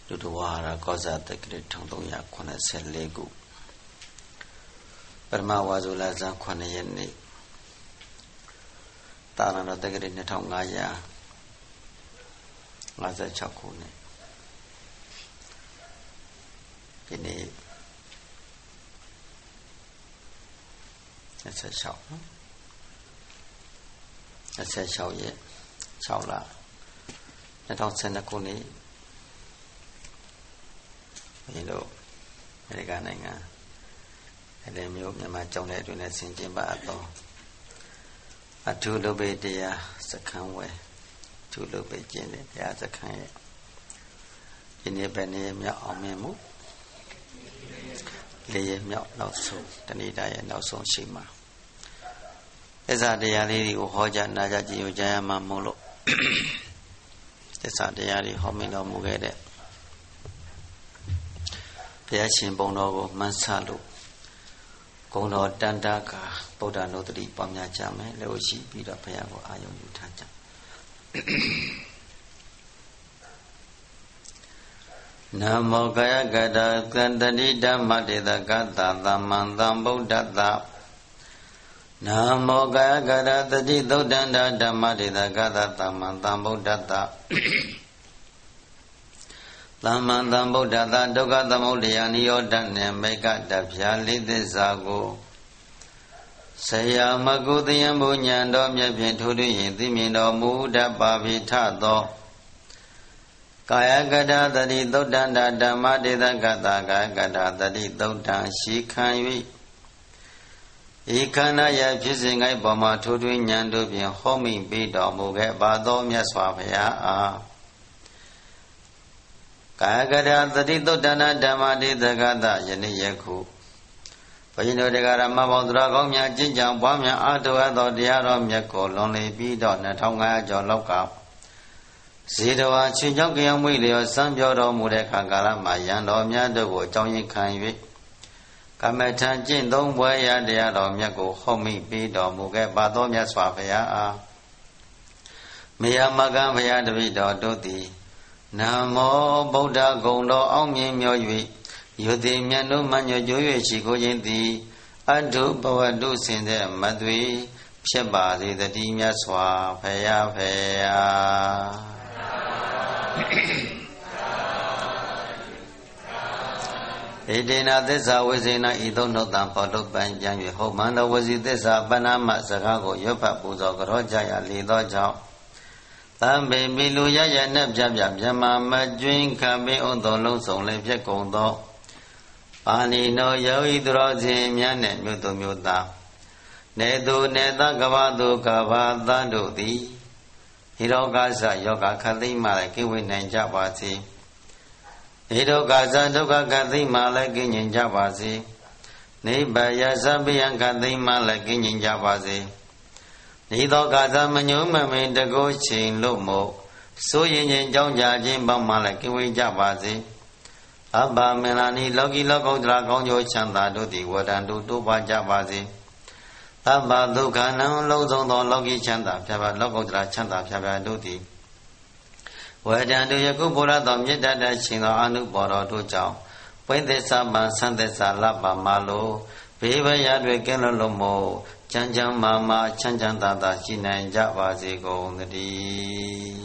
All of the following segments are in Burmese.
လူတော်ဟာကောဇာတက္ကရာ1384ခုပရမဝါဇုလဇန်9ရက်နေ့တာရဏတက္ကရာ2556ခုနှစ်ဒီနေ့26နော်26ရက်6လ2012ခုနှစ်ဒီလိုအမေရိကန်နိုင်ငံအလယ်မျိုးမြန်မာကျောင်းထဲအတွင်းနဲ့ဆင်ကျင်ပါတော့အထူးလုပ်ပေးတရားစခန်းဝယ်အထူးလုပ်ပေးခြင်းတဲ့တရားစခန်းရဲ့ဒီနေ့ပဲနေ့မြောက်အောင်မြင်မှုလေးရက်မြောက်နောက်ဆုံးတဏိတာရဲ့နောက်ဆုံးရှိမှာသစ္စာတရားလေးတွေကိုဟောကြားနာကြားကြည်ညိုကြရမှာမို့လို့သစ္စာတရားတွေဟောမိတော်မူခဲ့တဲ့ဘုရားရှင်ဘုံတော်ကိုမှန်းဆလို့ဂုဏ်တော်တန်တာကာဗုဒ္ဓနုတ္တိပေါင်းများကြမယ်လို့ရှိပြီးတော့ဘုရားကိုအာရုံယူထားကြနမောကာယကတသန္တတိဓမ္မတေတကတသမ္မံသမ္ဗုဒ္ဓတ္တနမောကာယကတတတိသုတ်တန္တဓမ္မတေတကတသမ္မံသမ္ဗုဒ္ဓတ္တသမ္မံသမ္ဗုဒ္ဓတ္တဒုက္ခသမုဒယနိရောဓနဲ့မေကတဗျာလေးသစ္စာကိုဆရာမကုသယံဘုညံတော်မြတ်ဖြင့်ထိုးထွင်းရင်သိမြင်တော်မူတတ်ပါပြီထသောကာယကတတတိသုတ်တန္တဓမ္မတေတကတကာယကတတတိသုတ်တံရှိခံ၍ဤခန္ဓာယဖြစ်စဉ်၌ပေါ်မှာထိုးထွင်းဉာဏ်တို့ဖြင့်ဟောမိပြီးတော်မူခဲ့ပါသောမြတ်စွာဘုရားအားကာယကတတတိသုတ်တန္တဓမ္မတေတကတယနေ့ယခုဘုရားတို့တရားဓမ္မပေါင်းသူတော်ကောင်းများကျင့်ကြံပွားများအားထုတ်အပ်သောတရားတော်မြတ်ကိုလွန်လေပြီးတော့2500ကျော်လောက်ကဇေတဝါချင်းကြောင့်ကြောင်မွေလျော်စံပြောတော်မူတဲ့ခါကာလမှာယံတော်များတို့ကိုအကြောင်းရင်းခံ၍ကမ္မထံကျင့်သုံးပွဲရတရားတော်မြတ်ကိုဟောမိပြီးတော်မူခဲ့ပါသောမြတ်စွာဘုရားအားမေယမကံဘုရားတပည့်တော်တို့သည်နမောဗုဒ္ဓဂုံတော်အောင်မြင်မြော်၍ယုတိမြတ်တို့မှညွတ်ကြွ၍ရှိခိုးခြင်းသည်အတုဘဝတုစင်တဲ့မသွေဖြစ်ပါစေတည်းမြတ်စွာဘုရားဖေယာဣတိနာသစ္စာဝိဇေနဤသို့နှုတ်တံပေါ်ထုတ်ပန်ပြန်၍ဟုတ်မှန်သောဝစီသစ္စာပဏ္ဏမစကားကိုရွတ်ဖတ်ပူဇော်ကြောကြရလေသောကြောင့်သံပေမီလူရရနဲ့ပြပြမြမမကျွင်းခံပင်ဥသောလုံးစုံလည်းဖြစ်ကုန်သောပါဏိနောယောဤသူတော်စင်များနဲ့မြို့သူမြို့သားနေသူနေသားကဘာသူကဘာသားတို့သည်ဟိရောဂါစယောဂခသိမှလည်းကိဝေနိုင်ကြပါစေဟိရောဂါစဒုက္ခခသိမှလည်းကိငြိမ်ကြပါစေနိဗ္ဗာယသဗ္ဗယံခသိမှလည်းကိငြိမ်ကြပါစေဤသောကာသမညုမမိန်တကုချိန်လို့မို့စိုးရင်ချင်းကြောင်းကြခြင်းပေါင်းမှလည်းကိဝေကြပါစေအဘမင်္ဂလာနီလောကီလောကုတ္တရာကောင်းကျိုးချမ်းသာတို့သည်ဝတ္တံတို့တိုးပွားကြပါစေအဘဒုက္ခနံလုံးစုံသောလောကီချမ်းသာဖြာဖြာလောကုတ္တရာချမ်းသာဖြာဖြာတို့သည်ဝတ္တံတို့ယခုဘုရားတော်မြတ်တတ်ရှင်သောအနုဘော်တော်တို့ကြောင့်ဝိသစ္စာပံသံသစ္စာလပ္ပမလိုဘေးဘရတွေကင်းလွတ်လို့မို့ချမ်းချမ်းမာမာချမ်းချမ်းသာသာရှိနိုင်ကြပါစေကုန်သတည်း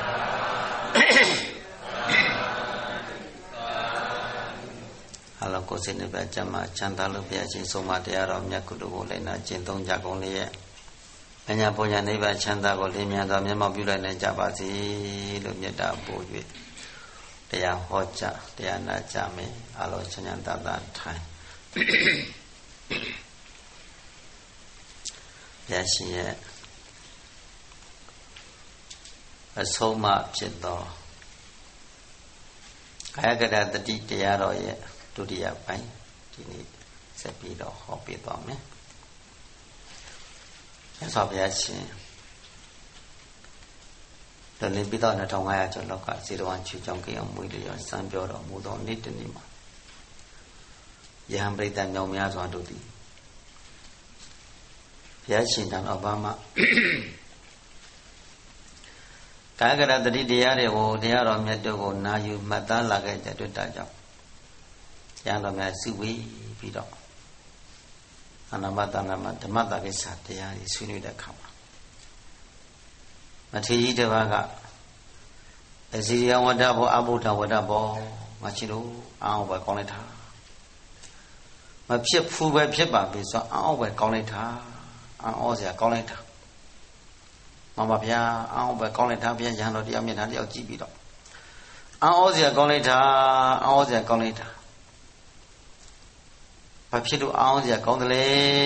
အလောကိုစိတ်နဲ့ပြကြမှာချမ်းသာလို့ဘုရားရှင်ဆုံးမတရားတော်မြတ်ကုသိုလ်ကိုလည်းနာကျင့်သုံးကြကုန်လေရဲ့အညာပုံညာနိဗ္ဗာန်ချမ်းသာကိုလင်းမြန်စွာမျက်မှောက်ပြုလိုက်နိုင်ကြပါစေလို့မေတ္တာပို့၍တရားဟောကြားတရားနာကြမယ်အလောချမ်းချမ်းသာသာထိုင်ဘုရားရှင်ရဲ့အဆုံးအမဖြစ်သောကာယကတတတိတရားတော်ရဲ့ဒုတိယပိုင်းဒီနေ့ဆက်ပြီးတော့ဟောပြသွားမယ်။မြတ်စွာဘုရားရှင်လွန်လင်းပြီးတော့2500ကျော်လောက်ကဇေတဝန်ချူကြောင့်ကြောင်မွေးလျော်စံပြောတော်မူသောနေ့တနေ့မှာယဟန်ပရိသတ်မြောက်များစွာတို့သည်ဘုရားရှင်တန်တော်ဘာမှကာကရတတိတရားတွေကိုတရားတော်မြတ်တို့ကိုနာယူမှတ်သားလာခဲ့တဲ့တွေ့တာကြောင့်ကျမ်းတော်များစုဝေးပြီးတော့အနာမတနာမဓမ္မတာကိစ္စတရားကြီးဆွေးနွေးတဲ့အခါမှာမထေရကြီးတစ်ပါးကအစီယဝတ္တဘောအဘုဒ္ဓဝတ္တဘောမချစ်လို့အောင်းပဲကောင်းလိုက်တာမဖြစ်ဘူးပဲဖြစ်ပါပြီဆိုအောင်းပဲကောင်းလိုက်တာအောင်းစရာကောင်းလိုက်တာမမဗျာအောင်းပဲကောင်းလိုက်တာဗျာရဟန်းတော်တရားမျက်နှာတယောက်ကြည့်ပြီးတော့အောင်းစရာကောင်းလိုက်တာအောင်းစရာကောင်းလိုက်တာဘာဖြစ်လို့အောင်းစရာကောင်းတယ်လဲ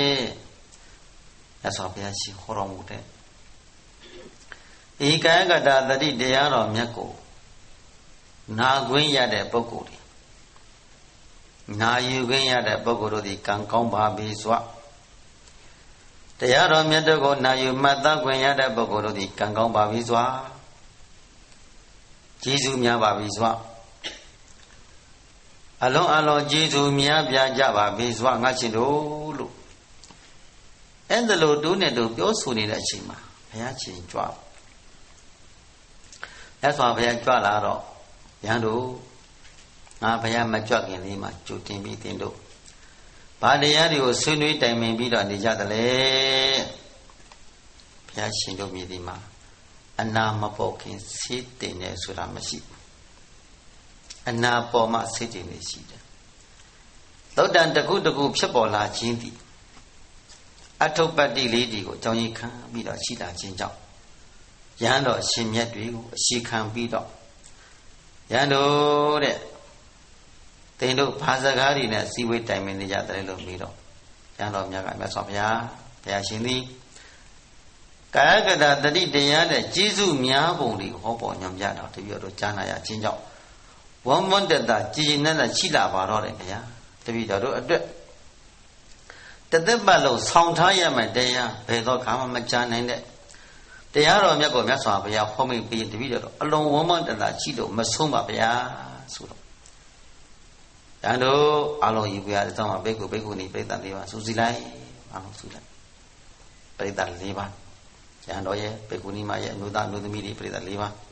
ရသော်ဘုရားရှင်ဟောတော်မူတဲ့ဧကံကတတတိတရားတော်မြတ်ကိုနာခွင့်ရတဲ့ပုဂ္ဂိုလ်တွေနာယူခွင့်ရတဲ့ပုဂ္ဂိုလ်တို့သည်ကံကောင်းပါပြီစွာတရားတော်မြတ်တို့ကိုနာယူမှတ်သားခွင့်ရတဲ့ပုဂ္ဂိုလ်တို့သည်ကံကောင်းပါပြီစွာကျေးဇူးများပါပြီစွာအလုံးအလုံးကျေးဇူးများပြကြပါပြီစွာငါရှင်တို့လို့အဲ့ဒါလို့တို့နဲ့တို့ပြောဆိုနေတဲ့အချိန်မှာဘုရားရှင်ကြွရသော်ဘုရားကြွလာတော့ရန်တို့ငါဘုရားမကြွခင်လေးမှာကြိုတင်ပြီးတင်တို့ဘာတရားတွေကိုဆွေးနွေးတိုင်ပင်ပြီးတော့နေကြတယ်လေဘုရားရှင်တို့မြည်ဒီမှာအနာမပေါ်ခင်စိတ်တင်နေဆိုတာမရှိဘူးအနာပေါ်မှစိတ်တင်နေရှိတယ်သုတ်တန်တကုတကုဖြစ်ပေါ်လာခြင်းသည်အထုပ္ပတ္တိလေးဒီကိုအကြောင်းကြီးခံပြီးတော့ရှိလာခြင်းကြောင့်ရဟန်းတော်ရှင်မြတ်တွေကိုအရှိခံပြီးတော့ရဟန်းတို့တဲ့တင်တို့ဘာစကားတွေနဲ့စီဝေးတိုင်ပင်နေကြတယ်လို့ပြီးတော့ရဟန်းတော်မြတ်ကမြတ်စွာဘုရားရှင်သည်ကာယကတတတိတရားတဲ့ကျေးဇူးများပုံတွေဟောပေါ်ညွှန်ပြတော့တပည့်တော်ကြားနာရခြင်းကြောင့်ဝမ္မတ္တကြည်နဲ့ရှိလာပါတော့တယ်ဗျာတပည့်တော်တို့အတွက်တသက်ပတ်လုံးဆောင်းထားရမယ်တရားဘယ်တော့ခါမှမကြားနိုင်တဲ့တရားတော်မြတ်ကိုမြတ်စွာဘုရားဟောမိတ်ပြီးတပည့်တော်အလုံးဝမ္မတ္တရှိလို့မဆုံးပါဗျာဆိုတော့တန်တို့အလုံးယူပြရတဲ့ကြောင့်ဘိက္ခုဘိက္ခုနီပြိတ္တ၄ပါးစူစီလိုက်အလုံးစူလိုက်ပြိတ္တ၄ပါးရဟန်းတော်ရဲ့ဘိက္ခုနီမရဲ့အမျိုးသားအမျိုးသမီးတွေပြိတ္တ၄ပါး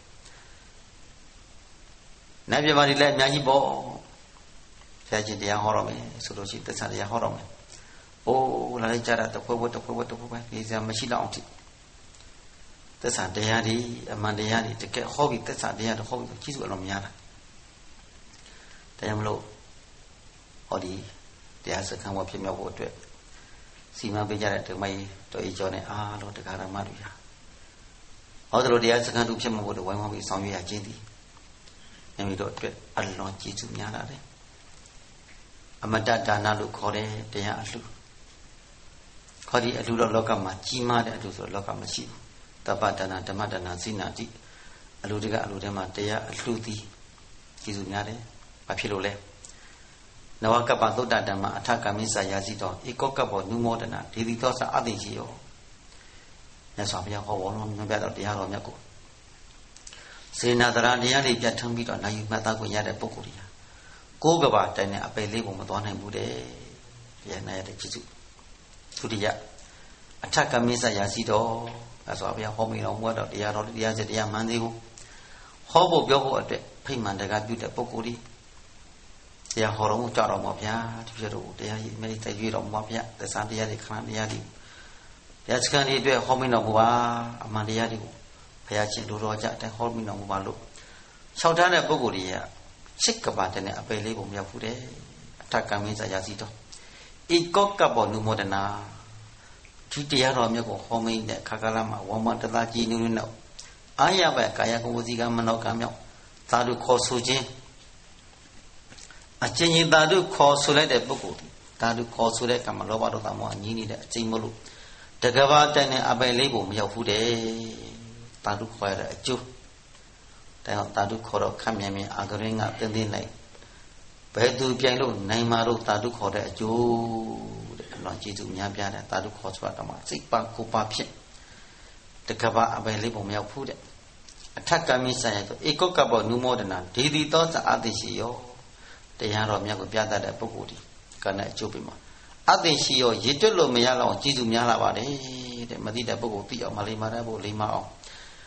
နတ်ပြည်မှာဒီလည်းအများကြီးပေါ့ဆရာကြီးတရားဟောတော်မယ်ဆိုလို့ရှိရင်သစ္စာတရားဟောတော်မယ်အိုးလာလိုက်ကြတာတစ်ဖွဲ့ဒီစရာမရှိတော့အောင်ကြည့်သစ္စာတရားဒီအမှန်တရားဒီတကယ်ဟောပြီးသစ္စာတရားတော့ဟောပြီးကြီးစုအလုံးများတာတရားမလို့ဟောဒီတရားစခန်းဝဖြစ်မြောက်ဖို့အတွက်စီမံပေးကြတဲ့ဓမ္မကြီးတော်ကြီးကျော်နဲ့အားလုံးတရားဓမ္မတွေဟာဟောသလိုတရားစခန်းသူဖြစ်မှာဖို့ဝိုင်းဝန်းပြီးဆောင်ရွက်ရခြင်းသည်မိမိတို့အတွက်အလွန်ကြီးစုများလာတယ်အမတ္တဒါနလို့ခေါ်တယ်တရားအလှခေါ်ဒီအလှတော့လောကမှာကြီးမားတဲ့အလှဆိုလောကမှာရှိဘူးတပ္ပဒါနဓမ္မဒါနစိနာတိအလှတကအလှထဲမှာတရားအလှသည်ကြီးစုများတယ်ဘာဖြစ်လို့လဲနဝကပ္ပသုတ္တဓမ္မအထကမိစ္ဆာယာစီတော်ဧကောကပ္ပနုမောဒနာဒေတိသောသအသိရှိရောမြတ်စွာဘုရားဟောတော်မြတ်တော်တရားတော်မြတ်ကိုစေနာတရာတရားတွေပြတ်ထမ်းပြီးတော့နိုင်ယူမှတ်သားခွင့်ရတဲ့ပုဂ္ဂိုလ်တွေဟာကိုးကဘာတိုင်နဲ့အပယ်လေးပုံမသွားနိုင်ဘူးတဲ့ဘုရားနာရတဲ့ကျေးဇူးဒုတိယအထကမိစ္ဆာယာစီတော်အဲဆိုဘုရားဟောမိတော်မူတော့တရားတော်တရားစတရားမှန်သေးကိုဟောဖို့ပြောဖို့အတွက်ဖိမှန်တကားပြုတဲ့ပုဂ္ဂိုလ်တွေတရားဟောတော်မူကြတော်မှာဗျာဒီပြတော့တရားကြီးအမေတရွေးတော်မှာဗျာသစ္စာတရားတွေခန္ဓာတရားတွေတရားစခန်းတွေအတွက်ဟောမိတော်မူပါအမှန်တရားတွေကိုဘုရားရှင်လူတော်ကြအတိုင်းဟောမိတော်မူပါလို့လျှောက်ထားတဲ့ပုဂ္ဂိုလ်တွေကချစ်ကပါတဲ့နဲ့အပယ်လေးပုံမြောက်ဖူးတယ်အထကမိစ္ဆာယာစီတော်ဧကောကပ္ပနုမောဒနာဒီတရားတော်မြတ်ကိုဟောမိတဲ့ခါကာလမှာဝမ္မတတကြီးနုနုနောက်အာရဘကာယကဝစီကမနောကမြောက်သာဓုခေါ်ဆိုခြင်းအချင်းချင်းသာဓုခေါ်ဆိုလိုက်တဲ့ပုဂ္ဂိုလ်သာဓုခေါ်ဆိုတဲ့ကမ္မလောဘဒေါသမောဟအငြင်းနေတဲ့အကျိန်မလို့တကဘာတိုင်နဲ့အပယ်လေးပုံမရောက်ဘူးတဲ့သာဓုခေါ်ရတဲ့အကျိုးဒါသာဓုခေါ်တော့ခက်မြန်မြန်အာဂရင်းကတင်းတင်းလိုက်ဘယ်သူပြိုင်လို့နိုင်မှာတော့သာဓုခေါ်တဲ့အကျိုးတဲ့အလွန်ကျေးဇူးများပြားတဲ့သာဓုခေါ်ဆိုတာတော့စိတ်ပါကိုပါဖြစ်တကဘာအပယ်လေးပုံမရောက်ဘူးတဲ့အထက်ကမိဆိုင်ရတော့ဧကောကပ္ပနုမောဒနာဒေတိသောသအသိရှိရောတရားတော်မြတ်ကိုပြတတ်တဲ့ပုဂ္ဂိုလ်ဒီကနဲ့အကျိုးပေးမှာအသိရှိရောရည်တွက်လို့မရတော့ကျေးဇူးများလာပါတယ်တဲ့မသိတဲ့ပုဂ္ဂိုလ်သိအောင်မလိမ္မာတဲ့ပုဂ္ဂိုလ်လိမ္မာအောင်ပ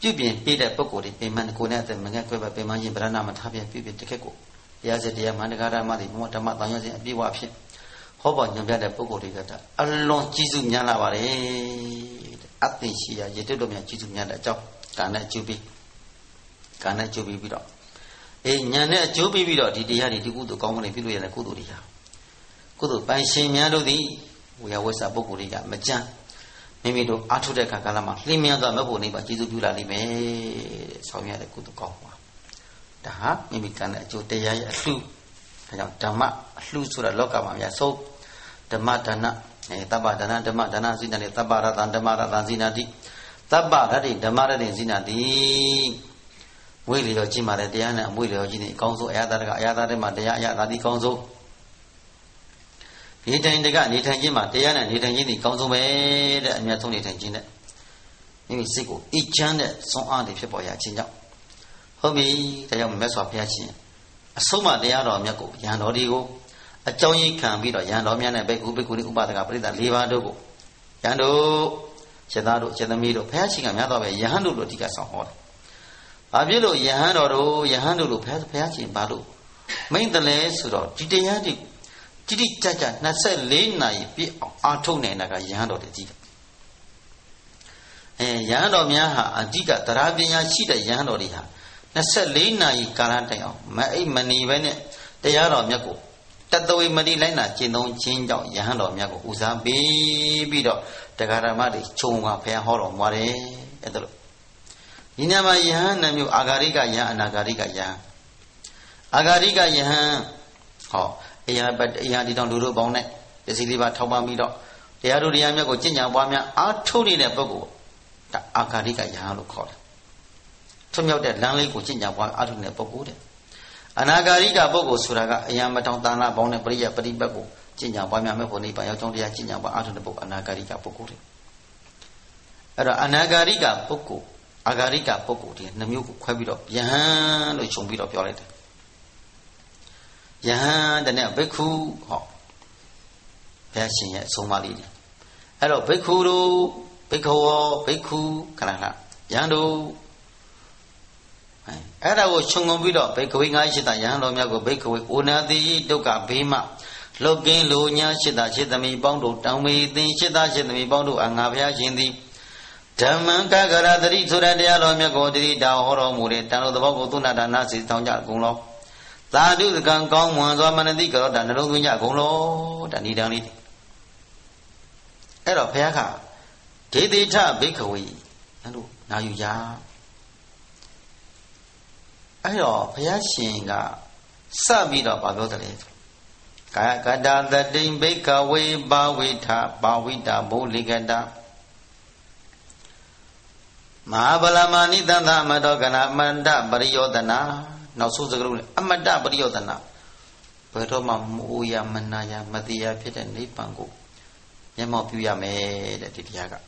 ပြုပြင်ပြတဲ့ပုဂ္ဂိုလ်တွေပြင်မှန်ကိုယ်နဲ့အသက်မငဲ့ကွဲပဲပြင်မှန်ရင်ဗရဏမထားပြန်ပြုပြင်တကက်ကိုတရားစတရားမှန်တရားဓမ္မတွေဘုံဓမ္မတောင်းရစဉ်အပြည့်အဝဖြစ်ဟောပေါ်ညွှန်ပြတဲ့ပုဂ္ဂိုလ်တွေကအလွန်ကြီးစုများလာပါတယ်အသိရှိရရတုတို့များကြီးစုများတဲ့အကြောင်းကာနဲ့အကျိုးပြီးပြီးတော့ညာနဲ့အကျိုးပြီးတော့ဒီတရားတွေဒီကုသိုလ်ကောင်းမှုတွေပြုလို့ရတဲ့ကုသိုလ်တွေဟာကုသိုလ်ပိုင်ရှင်များတို့သည်ဝေယဝဆပုဂ္ဂိုလ်တွေကမကြမ်းမိမိတို့အားထုတ်တဲ့ကာလမှာလင်းမြန်စွာမဖို့နေပါကျေးဇူးပြုလာလိမ့်မယ်ဆောင်ရတဲ့ကုသိုလ်ကောင်းပါဒါဟာမိမိကံတဲ့အကျိုးတရားရဲ့အလှဒါကြောင့်ဓမ္မအလှဆိုတာလောကမှာအများဆုံးဓမ္မဒါနသဗ္ဗဒါနဓမ္မဒါနဇိနာတိသဗ္ဗရတံဓမ္မရတံဇိနာတိသဗ္ဗရတိဓမ္မရတိဇိနာတိဝိလျောကြီးမှာလည်းတရားနဲ့အမွေလျောကြီးနေအကောင်းဆုံးအရာတာကအရာတာတွေမှာတရားအရာတာဒီကောင်းဆုံးနေထိုင်တကနေထိုင်ခြင်းမှာတရားနဲ့နေထိုင်ခြင်းဒီကောင်းဆုံးပဲတဲ့အမြတ်ဆုံးနေထိုင်ခြင်းနဲ့မိမိစိတ်ကိုအေးချမ်းတဲ့ဆွမ်းအားတွေဖြစ်ပေါ်ရခြင်းကြောင့်ဟုတ်ပြီဒါကြောင့်မြတ်စွာဘုရားရှင်အဆုံးမတရားတော်မြတ်ကိုယံတော်ဒီကိုအကြောင်းကြီးခံပြီးတော့ယံတော်မြတ်နဲ့ဘိက္ခုဘိက္ခုနီဥပဒကပရိသတ်၄ပါးတို့ကိုယံတို့ခြေသားတို့ခြေသမီးတို့ဘုရားရှင်ကများတော့ပဲယဟန်တို့လိုအဓိကဆောင်ဟောတယ်ဘာဖြစ်လို့ယဟန်တော်တို့ယဟန်တို့လိုဘုရားရှင်ဘာလို့မိန့်တယ်လဲဆိုတော့ဒီတရားတွေတိတိကျကျ24နာရီပြည့်အောင်အားထုတ်နေတာကယဟန်တော်တွေကြီးတယ်ယဟန်တော်များဟာအဓိကတရားပညာရှိတဲ့ယဟန်တော်တွေဟာ24နာရီကာလတိုင်အောင်မအိပ်မနေပဲနဲ့တရားတော်မြတ်ကိုတသဝေမတိလိုက်နာကျင့်သုံးခြင်းကြောင့်ယဟန်တော်မြတ်ကိုဦးစားပေးပြီးတော့တရားဓမ္မတွေခြုံကဖျားဟောတော်မူတယ်အဲ့ဒါလို့ဒီနေ့မှာယဟန်နှမျိုးအာဂါရိကယဟန်အနာဂါရိကယဟန်အာဂါရိကယဟန်ဟောအရာဒီတောင်လူတို့ပေါင်းနဲ့ပစ္စည်းလေးပါထောက်ပံ့ပြီးတော့တရားတို့တရားမြတ်ကိုကျင့်ကြံပွားများအားထုတ်နေတဲ့ပုဂ္ဂိုလ်ဒါအာဂါရိကယဟန်လို့ခေါ်တယ်ထွမြောက်တဲ့လမ်းလေးကိုကျင့်ကြံပွားအားထုတ်နေတဲ့ပုဂ္ဂိုလ်တဲ့အနာဂါရိကပုဂ္ဂိုလ်ဆိုတာကအရာမတောင်တန်လာပေါင်းနဲ့ပရိယပရိပတ်ကိုကျင့်ကြံပွားများမဲ့ဖို့နိဗ္ဗာန်ရောက်ကြောင်းတရားကျင့်ကြံပွားအားထုတ်တဲ့ပုဂ္ဂိုလ်အနာဂါရိကပုဂ္ဂိုလ်တွေအဲ့တော့အနာဂါရိကပုဂ္ဂိုလ်အာဂါရိကပုဂ္ဂိုလ်တွေနှမျိုးကိုခွဲပြီးတော့ယဟန်လို့ခြုံပြီးတော့ပြောလိုက်တယ်ယဟန်တဲ့နဲ့ဘိက္ခုဟောဘုရားရှင်ရဲ့အဆုံးအမလေးတွေအဲ့တော့ဘိက္ခုတို့ဘိက္ခဝောဘိက္ခုခဏခဏယဟန်တို့အဲ့ဒါကိုခြုံငုံပြီးတော့ဘိက္ခဝေ58တာယဟန်တော်များကိုဘိက္ခဝေဩနာတိဒုက္ခဘေးမှလုတ်ကင်းလိုညာ8တာ8သမီးပေါင်းတို့တောင်းမေသင်8တာ8သမီးပေါင်းတို့ငါဘုရားရှင်သည်ဓမ္မံကကရတတိဆိုတဲ့တရားတော်မြတ်ကိုတတိတာဟောတော်မူတဲ့တန်လို့သဘောကိုသုဏဒါနစေတောင်းကြကုန်လောသာဓုကံကောင်းမွန်စွာမနတိကရောတာနှလုံးသွင်းကြကုန်လောဒါဏိဒံလေးအဲ့တော့ဘုရားကဒေတိထဘိက္ခဝေအဲ့လိုနာယူကြအဲ့တော့ဘုရားရှင်ကစပြီးတော့ဗာပြောတယ်ကာယကတသတိဘိက္ခဝေဘာဝိထဘာဝိတာဘုလိကတမဟာဗလမာနိတန္တမတောကနာအမန္တပရိယောဒနာနောက်ဆုံးစကားလုံးအမတ္တပရိယောဒနာဘယ်တော့မှမအိုရမနာရမတိရဖြစ်တဲ့နိဗ္ဗာန်ကိုမျက်မှောက်ပြုရမယ်တဲ့ဒီတရားက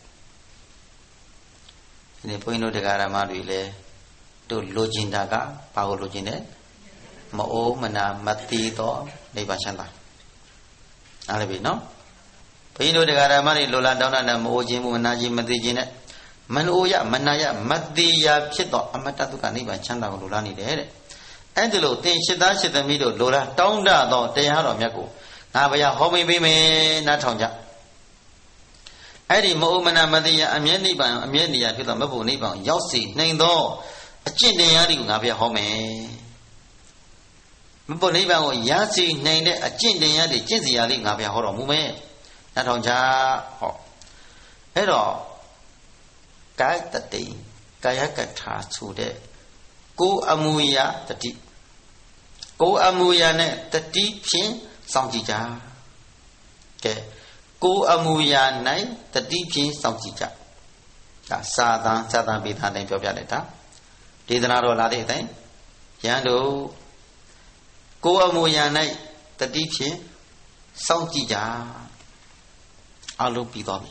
ဒီနေ့ဘုန်းကြီးတို့တရားဓမ္မတွေလည်းတို့လိုချင်တာကဘာကိုလိုချင်လဲမအိုမနာမတိတော့နိဗ္ဗာန်ချမ်းသာအားလည်းပြီနော်ဘုန်းကြီးတို့တရားဓမ္မတွေလိုလားတောင်းတနဲ့မအိုခြင်းမနာခြင်းမတိခြင်းနဲ့မနိုရမနာရမတိရဖြစ်တော့အမတ္တဒုက္ခနိဗ္ဗာန်ချမ်းသာကိုလိုလားနေတယ်တဲ့အဲ့ဒီလိုသင်8သား8သမီးတို့လိုလားတောင်းတတော့တရားတော်မြတ်ကိုငါဘုရားဟောမိပေးမယ်နားထောင်ကြအဲ့ဒီမအိုမနာမတိရအမြဲနိဗ္ဗာန်အမြဲနေရာဖြစ်တော့မဖို့နိဗ္ဗာန်ရောက်စီနိုင်သောအကျင့်တရားတွေကိုငါဘုရားဟောမယ်မဖို့နိဗ္ဗာန်ကိုရစီနိုင်တဲ့အကျင့်တရားတွေကျင့်စီရာလေးငါဘုရားဟောတော်မူမယ်နားထောင်ကြဟောအဲ့တော့ကာယတတိကာယကထာဆိုတဲ့ကိုယ်အမူအရာတတိကိုယ်အမူအရာနဲ့တတိဖြင့်စောင့်ကြည့်ကြကဲကိုယ်အမူအရာ၌တတိဖြင့်စောင့်ကြည့်ကြဒါစာသံပေသံတိုင်းပြောပြလိုက်တာဒေသနာတော်လာတဲ့အတိုင်းယဟန်တို့ကိုယ်အမူအရာ၌တတိဖြင့်စောင့်ကြည့်ကြအလုံးပြီးသွားပြီ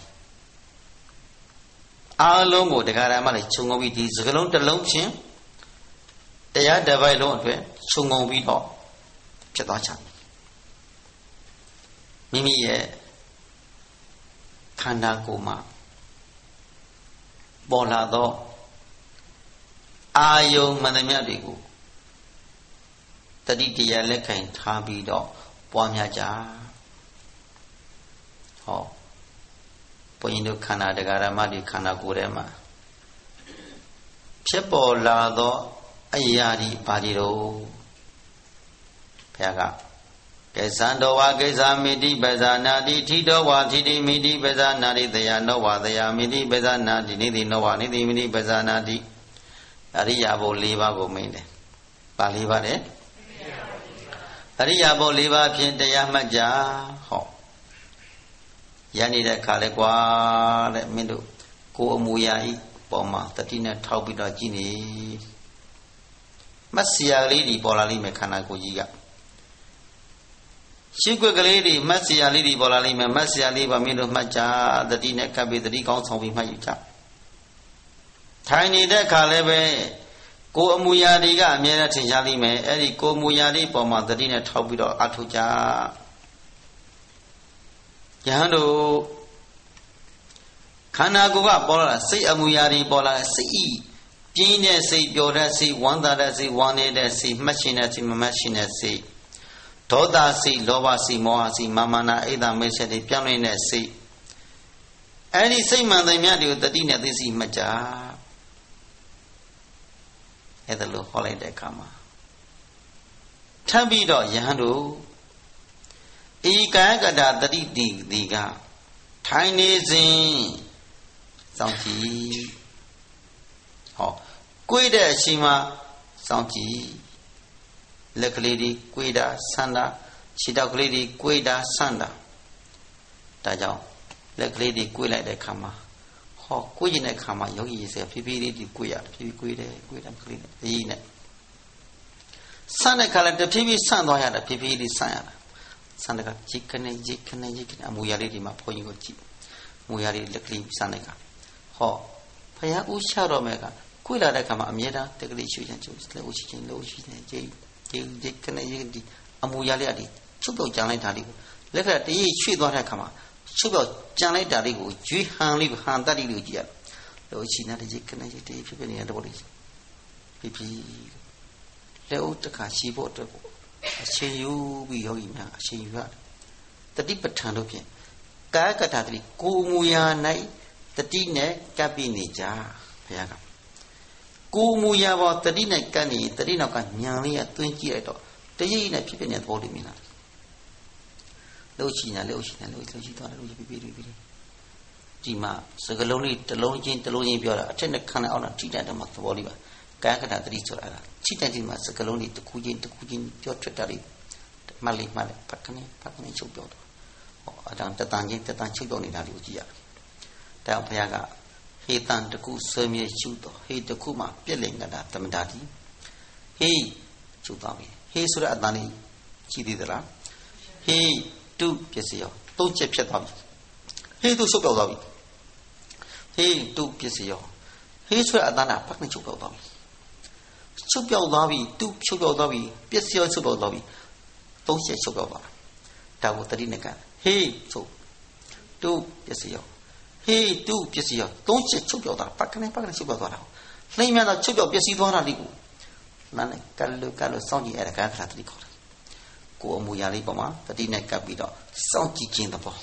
အားလုံးကိုတရားဓမ္မတွေခြုံငုံပြီးဒီစကလုံးတစ်လုံးဖြင့်တရားတစ်ပိုက်လုံးအတွက်ခြုံငုံပြီးတော့ဖြစ်သွားချင်မိမိရဲ့ခန္ဓာကိုယ်မှာပေါ်လာသောအာယုံမှန်သမျှတွေကိုတတိတရားလက်ခံထားပြီးတော့ပွားများကြဟောဘုန်းကြီးတို့ခန္ဓာတရားဓမ္မတွေခန္ဓာကိုယ်ထဲမှာဖြစ်ပေါ်လာသောအရာဒီပါဒီတော့ဘုရားကကေသံတော်ဝါကေသာမိတိပဇာနာတိထိတော်ဝါထိတိမိတိပဇာနာတိတယနောဝါတယမိတိပဇာနာတိနိတိနောဝါနိတိမိတိပဇာနာတိအရိယာဘု၄ပါးကိုမိန်တယ်ပါ၄ပါးတဲ့အရိယာဘု၄ပါးဖြင့်တရားမှတ်ကြဟောရနေတဲ့ခါလဲကွာတဲ့မင်းတို့ကိုယ်အမူအရာဤပေါ်မှာတတိနဲ့ထောက်ပြီးတော့ကြည်နေမဆရာလေးဒီပေါ်လာလိမ့်မယ်ခန္ဓာကိုယ်ကြီးကရှိခွက်ကလေးတွေမဆရာလေးတွေပေါ်လာလိမ့်မယ်မဆရာလေးပါမင်းတို့မှတ်ကြတတိနဲ့ကပ်ပြီးတတိကောင်းဆောင်ပြီးမှတ်ယူကြထိုင်နေတဲ့ခါလဲပဲကိုယ်အမူအရာတွေကအမြဲတမ်းထင်ရှားလိမ့်မယ်အဲ့ဒီကိုယ်အမူအရာတွေပေါ်မှာတတိနဲ့ထောက်ပြီးတော့အထုကြယဟန်တို့ခန္ဓာကိုယ်ကပေါ်လာစိတ်အမူအရာတွေပေါ်လာစိတ်ဤပြင်းတဲ့စိတ်ပျော်တဲ့စိတ်ဝမ်းသာတဲ့စိတ်ဝမ်းနေတဲ့စိတ်မှတ်ရှင်တဲ့စိတ်မမှတ်ရှင်တဲ့စိတ်ဒေါသစိတ်လောဘစိတ်မောဟစိတ်မာမနာအိဒါမေချက်တွေပြောင်းနေတဲ့စိတ်အဲ့ဒီစိတ်မှန်တယ်များတွေကိုတတိနဲ့သိစီမှတ်ကြအဲ့ဒါလို့ဟောလိုက်တဲ့အခါမှာထပ်ပြီးတော့ယဟန်တို့ဤကာယကတတတိတိကထိုင်နေစဉ်စောင့်ကြည့်ဟောကိုယ်တဲ့အချိန်မှာစောင့်ကြည့်လက်ကလေးတွေကိုယ်တာဆန္ဒခြေထောက်ကလေးတွေကိုယ်တာဆန္ဒဒါကြောင့်လက်ကလေးတွေကိုယ်လိုက်တဲ့အခါမှာဟောကိုယ်ကျင်တဲ့အခါမှာယောဂီရေစဖြည်းဖြည်းလေးတွေကိုယ်ရဖြည်းဖြည်းကိုယ်တယ်ကိုယ်တယ်ကလေးနဲ့အေးနဲ့ဆန့်တဲ့ခါလဲတဖြည်းဖြည်းဆန့်သွားရတာဖြည်းဖြည်းလေးဆန့်ရတာဆန့်တဲ့ကจิตခနဲ့จิตခနဲ့จิตခနဲ့အမူအရာလေးတွေမှာဘုန်းကြီးကိုကြည့်အမူအရာလေးလက်ကလေးဆန့်တဲ့ကဟောဖယားဥချတော်မဲ့ကကိုယ်လာတဲ့ခါမှာအမြဲတမ်းတက်ကလေးရှူချင်ကျိုးလက်ဥချခြင်းလို့ရှိနေကြည်จิตခနဲ့จิตအမူအရာလေးအဒီချုပ်တော့ကြံလိုက်တာလေးကိုလက်ကတည်းရွှေ့သွားတဲ့ခါမှာချုပ်တော့ကြံလိုက်တာလေးကိုကျွေးဟန်လေးဟန်တတ်လေးကိုကြည့်ရလို့ရှိနေတဲ့จิตခနဲ့จิตဖြစ်ဖြစ်နေတဲ့ဘောလေးပြီးပြီးလက်ဥတခါရှိဖို့အတွက်အချိန်ယူပြီးယောဂီများအချိန်ယူရတယ်တတိပဋ္ဌာန်တို့ဖြင့်ကာယကတတိကိုမူရာ၌တတိနဲ့ကပ်ပြီးနေကြဘုရားကကိုမူရာပေါ်တတိနဲ့ကပ်နေတတိနောက်ကညံလေးကသွင်းကြည့်လိုက်တော့တရိပ်နဲ့ဖြစ်ဖြစ်နေတဲ့သဘောလေးမြင်လာလို့ရှိနေလို့ရှိနေလို့ရှိသွားတယ်လို့ပြီးဒီမှာစကလုံးလေးတစ်လုံးချင်းပြောတာအထက်နဲ့ခန္ဓာအောက်နဲ့ထိတဲ့တည်းမှာသဘောလေးပါကာယကတတိဆိုတာကချိတဲ့ဒီမှာစကလုံးလေးတစ်ခုချင်းပြောထွက်တာလေးမှတ်ဖတ်ကနေချုပ်ပြောတော့ဟောအတန်တန်ချင်းချုပ်ပြောနေတာလေးကိုကြည့်ရတယ်ဒါဘုရားကဟေတံတကုဆွေးမြေရှုတော့ဟေတကုမှာပြက်လင်ကတာသမတာတိဟေချုပ်သွားပြီဟေဆိုတဲ့အတန်လေးကြည့်သေးသလားဟေတုပစ္စယောသုံးချက်ဖြစ်သွားပြီဟေတုချုပ်ပြောသွားပြီဟေတုပစ္စယောဟေဆိုတဲ့အတန်ကပတ်နေချုပ်ပြောသွားပြီချုပ်ပြောသွားပြီတုချုပ်ပြောသွားပြီပစ္စယောချုပ်ပြောသွားပြီသုံးချက်ချုပ်ပြောသွားတာဒါကိုတတိနဲ့ကဟေချုပ်တုပစ္စယောဟေတုပစ္စယောသုံးချက်ချုပ်ပြောသွားပတ်ကနေချုပ်ပြောသွားတာလှိမ့်မြန်တော့ချုပ်ပြောပစ္စည်းသွားတာလေးကိုနားနဲ့ကတ်လို့စောင့်ကြည့်ရတဲ့ကာခရာတတိခေါ်တယ်ကိုယ်အမူအရာလေးပေါ်မှာတတိနဲ့ကပ်ပြီးတော့စောင့်ကြည့်ခြင်းသဘော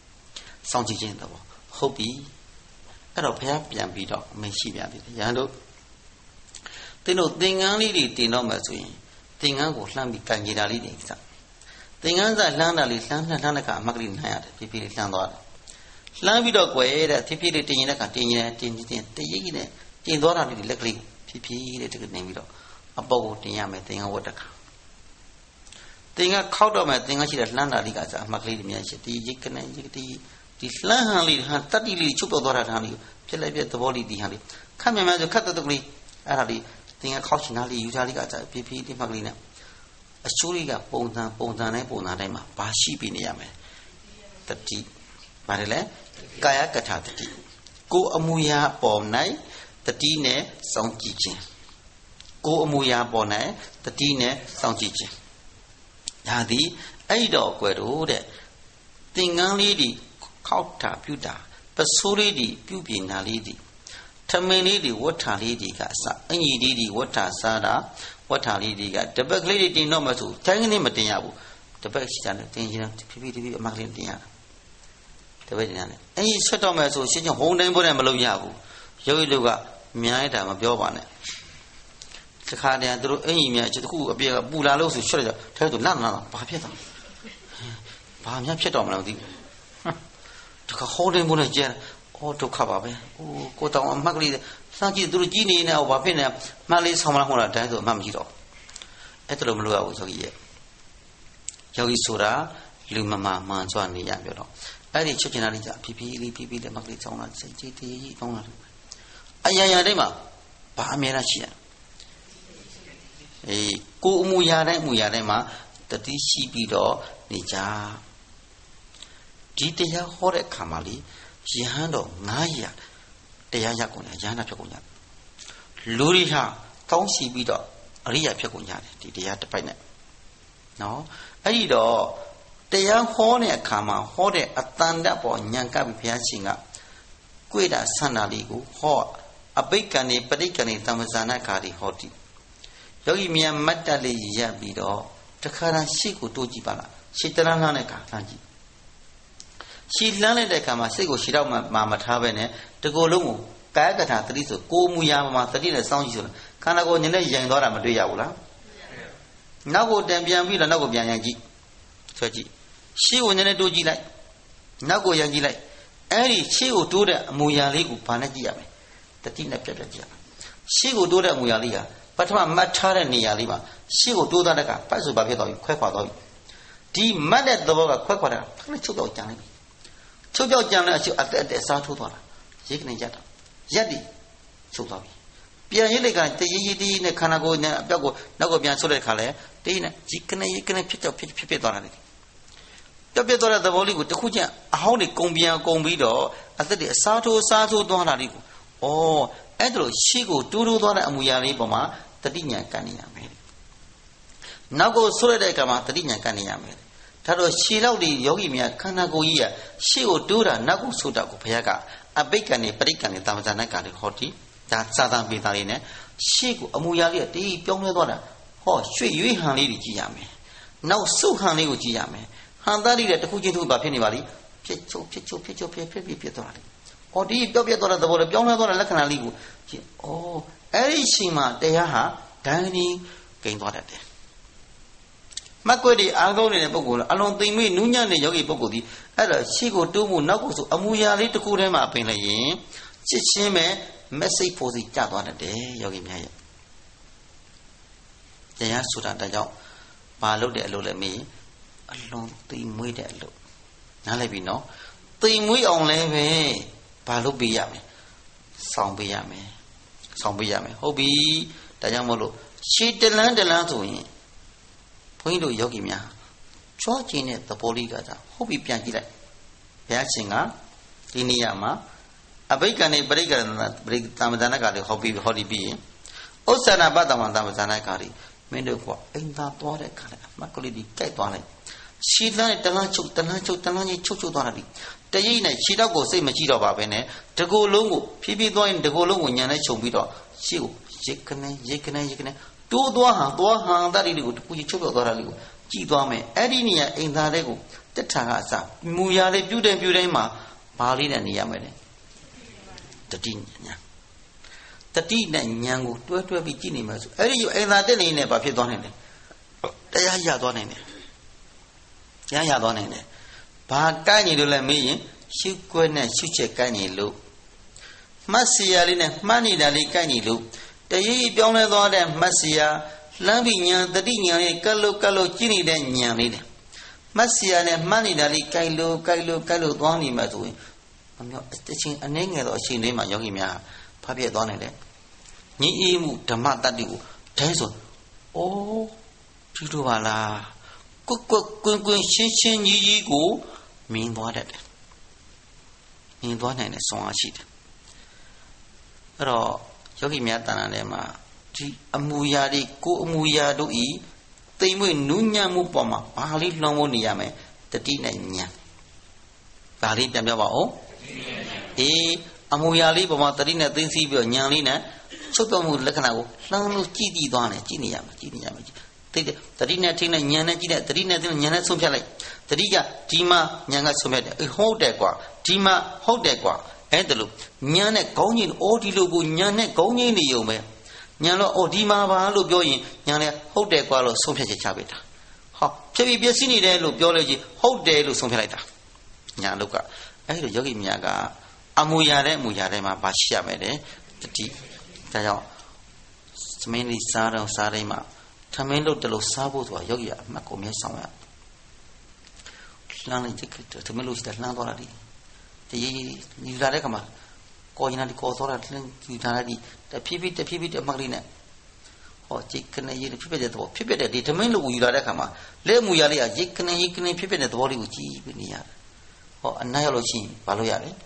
ဟုတ်ပြီအဲ့တော့ဘုရားပြန်ပြီးတော့အမိန့်ရှိပြန်ပြီရဟန်းတို့သင်တို့သင်္ကန်းလေးတွေတင်တော့မှဆိုရင်သင်္ကန်းကိုလှမ်းပြီးကန်ကြတာလေးတွေစသင်္ကန်းစားလှမ်းတာလေးလှမ်းတဲ့ကအမတ်ကလေးနိုင်ရတယ်ဖြည်းဖြည်းလေးလှမ်းသွားတယ်လှမ်းပြီးတော့ကွယ်တဲ့ဖြည်းဖြည်းလေးတင်ရင်တဲ့ကတင်ရင်တရိပ်နဲ့တင်သွားတာလေးလက်ကလေးဖြည်းဖြည်းလေးတကနေပြီးတော့အပေါ်ကိုတင်ရမယ်သင်္ကန်းဝတ်တခါသင်္ကန်းခောက်တော့မယ်သင်္ကန်းရှိတဲ့လှမ်းတာလေးကစားအမတ်ကလေးတွေများရှိဒီရိတ်ကနေဒီလှမ်းဟန်လေးဟန်တတိလေးချုပ်တော့သွားတာလေးဖြစ်လိုက်ပြသဘောလေးဒီဟန်လေးခက်မြန်ဆိုခက်တဲ့ကလေးအဲ့ဒါလေးသင်္ကန်းခောက်ချင်တာလေးယူထားလေးကစားဖြည်းဖြည်းလေးမှတ်ကလေးနဲ့အချိုးလေးကပုံစံတိုင်းမှာဘာရှိပြီးနေရမယ်တတိပါတယ်လေကာယကထာတတိကိုအမူအရာပေါ်၌တတိနဲ့စောင့်ကြည့်ခြင်းကိုအမူအရာပေါ်၌တတိနဲ့စောင့်ကြည့်ခြင်းဒါသည်အဲ့တော့ကွယ်တို့တဲ့သင်္ကန်းလေးတွေခောက်တာပြုတာပစိုးလေးတွေပြုပြင်တာလေးတွေ Tamini water lady gasa, any didi water sada, water lady got the back lady did not matter, telling him a diabu, the back stand, thinking to be a Marlin Diana. The wedding. Any settlement so she can hold them for them below Yabu. Yoga, Miaita, a Biobane. The Cardian through any match who appear a Bulalo to show tell to Lana, Papia. Pamia Chetom, to hold them on a jet. Or to cover, oh, go down Magli, Sanji Drugini now, Wapina, Malis Homahona, died of Mamjito. Etromlua was a year. Yogi Sura, Lumama, Manswani Yamero. I did chicken Alita, Pipi, the Magli Tona, say GT, Ayayadema, Pahameracia. A go Muyadema, the DC Bido, Nija. Dita Hore Kamali. Jihando Naya, Deyakuna, Jana Pekunya. Luriha, Tonsi Bido, Ria Pekunya, Didiat Pine. No, Aido, Deya Hone Kama, Hode, Atanda for Nyanka Piacinga, Guida Sanaligu, Ho, a bacani, Padicani, Tamazana Kari Hoti. Yogi Mia Matali Yabido, Takara Siku Tujibana, Sitaranaka, Tanji. She learned the Kamasigo, she don't Mamma Tavene, to go Lumu, Kagata, Triso, Komuyama, Tadina Sound, Kanago Nene Yangora Maduyaula. Nago Dambian Villa, Nago Bianji. She will never do Gilai. Nago Yangilai. Any she will do the Muyaligu Panagiame, the Tina Petagia. She will do the Muyalia, but one Matara Nialima. She will do that, Pasu Babedo, Quaquado. The man at the Boga Quaquada, Chudo Jani. Chujo Jana at the Satu, Jigni Jata. Yadi, Chudavi. Pianiga, the Yidi, the Kanago, Nago, Nagobian Sole Kale, Dina, Jikana, Pipidonati. The Bedora the Voli with the Kuja, a holy Combia Combido, at the Satu Donarigo. Oh, Andrew, Shigo, Turu Dona Muyari Boma, the Dina Cania made. Nago Soledekama, the Dina Cania made. Taro Shilaudi Yogimia, Kanagoia, Shigo Dura, Nago Sudaku Payaga, a bacani, Paricani, Tamazanaka, Hoti, that Southern Bitarine, Shigo, Amuyali, the Pionadora, oh, Shui Yui Hanli Giame. Now so Hanli Giame. Handali at the Kujitu Bapinivali, Picho, or the Dobiadora, the word of Yonadora Lacanaligu. Oh, Erishima, they are tiny game water. Macquarie, I go in a book, along the me, Nunya and Yogi Bogodi, at a Chico Dumu Nago, Amuya, little Kurema, Pinaye, Chichime, Messy Posy Cat on a day, Yogi Maya. They are Sudan Dajo, Palo de Lola me, along the Mui de Lo. Nalabino, the Mui only way, Palo Biame, Sombiame, Hobby, Dayamolo, she the land to him. Point to Yogimia, Georgine the Poligata, Hobby Piangila, Piacinga, Iniyama, a bacane breaker, break Tamadanagari, Hobby Holly Bee, Osana Badaman Tamadanagari, Medoqua, in that water, Maculi, Kaitwane. She learned Talani, Chuchu Donati. The Yina, Chidago, say Machida Babene, to go longo, Pibi doing the go longo, Yana Chobido, Chiu, Jikane. Two doha, that is good, which you will Gidome, Edinia in the Rego, the Tagasa, Muyale, Budema, Palin and Yamene. The Tin, the Tin and Yango, 12 beginnings. You ain't that any never fit on it. They are Yadonene. Yadonene. Pagani to let me, she couldn't shoot Kani loop. Massialine, money that Kani loop. The ye Bionador and Massia, Lambinia, the Dinia, Calo, Ginny, then Yanid. Massia and money that Kailo, Doni Matui. I'm not stitching a name or she named my Yogimia, Papia Donade. Nimu, Tamatadu, Teso. Oh, Tituala. Cook, Shin, ye go, mean what? Mean one and a song sheet. Yogi Miatana Lema, Amuyadi, Ko Muyado E, they will Nunya Mupoma, Pali Lomoniame, the Tina. Pali Damao, အမူအရာလေးပေါ်မှာတတိနဲ့သိသိပြီးတော့ညာလေးနဲ့ချုပ်တော်မူလက္ခဏာကိုလှမ်းလို့ကြည့်ပြီးသွားတယ်ကြည့်နေရမှာသိတယ်တတိနဲ့ထိနဲ့ညာနဲ့ကြည့်တဲ့တတိနဲ့ညာနဲ့ဆုံးဖြတ်လိုက်တတိကဒီမှာညာကဆုံးဖြတ်တယ်ဟုတ်တယ်ကွာဒီမှာဟုတ်တယ်ကွာအဲ့ဒါလို့ညာနဲ့ခေါင်းကြီးအော်ဒီလိုကိုညာနဲ့ခေါင်းကြီးနေုံပဲညာတော့အော်ဒီမှာပါလို့ပြောရင်ညာနဲ့ဟုတ်တယ်ကွာလို့ဆုံးဖြတ်ချက်ချပေးတာဟောဖြစ်ပြီးပြည့်စည်နေတယ်လို့ပြောလို့ကြီးဟုတ်တယ်လို့ဆုံးဖြတ်လိုက်တာညာလောက်ကအဲ့လိုယောဂီများကအမူအရာတဲ့အမူအရာတွေမှာပါရှိရမယ်တဲ့တတိဒါကြောင့်သမင်းလေးစားတော့စားတိုင်းမှာသမင်းလို့တလို့စားဖို့ဆိုတာယောဂီကအမှတ်ကိုမြဲဆောင်ရလှမ်းလိုက်တဲ့သမင်းလို့ရှိတဲ့လှမ်းသွားတာဒီယူလာတဲ့ကမှာကိုရင်ကကိုသွားတာလှမ်းယူထားတာဒီတဖြည်းဖြည်းအမှတ်လေးနဲ့ဟောจิตကနေရေးဖြစ်တဲ့သဘောဖြစ်တဲ့ဒီသမင်းလို့ယူလာတဲ့ခါမှာလက်အမူအရာလေးကရိတ်ကနေဖြစ်တဲ့သဘောလေးကိုကြည့်ပြီးနေရတယ်ဟောအနားရောက်လို့ရှိရင်ဘာလို့ရလဲ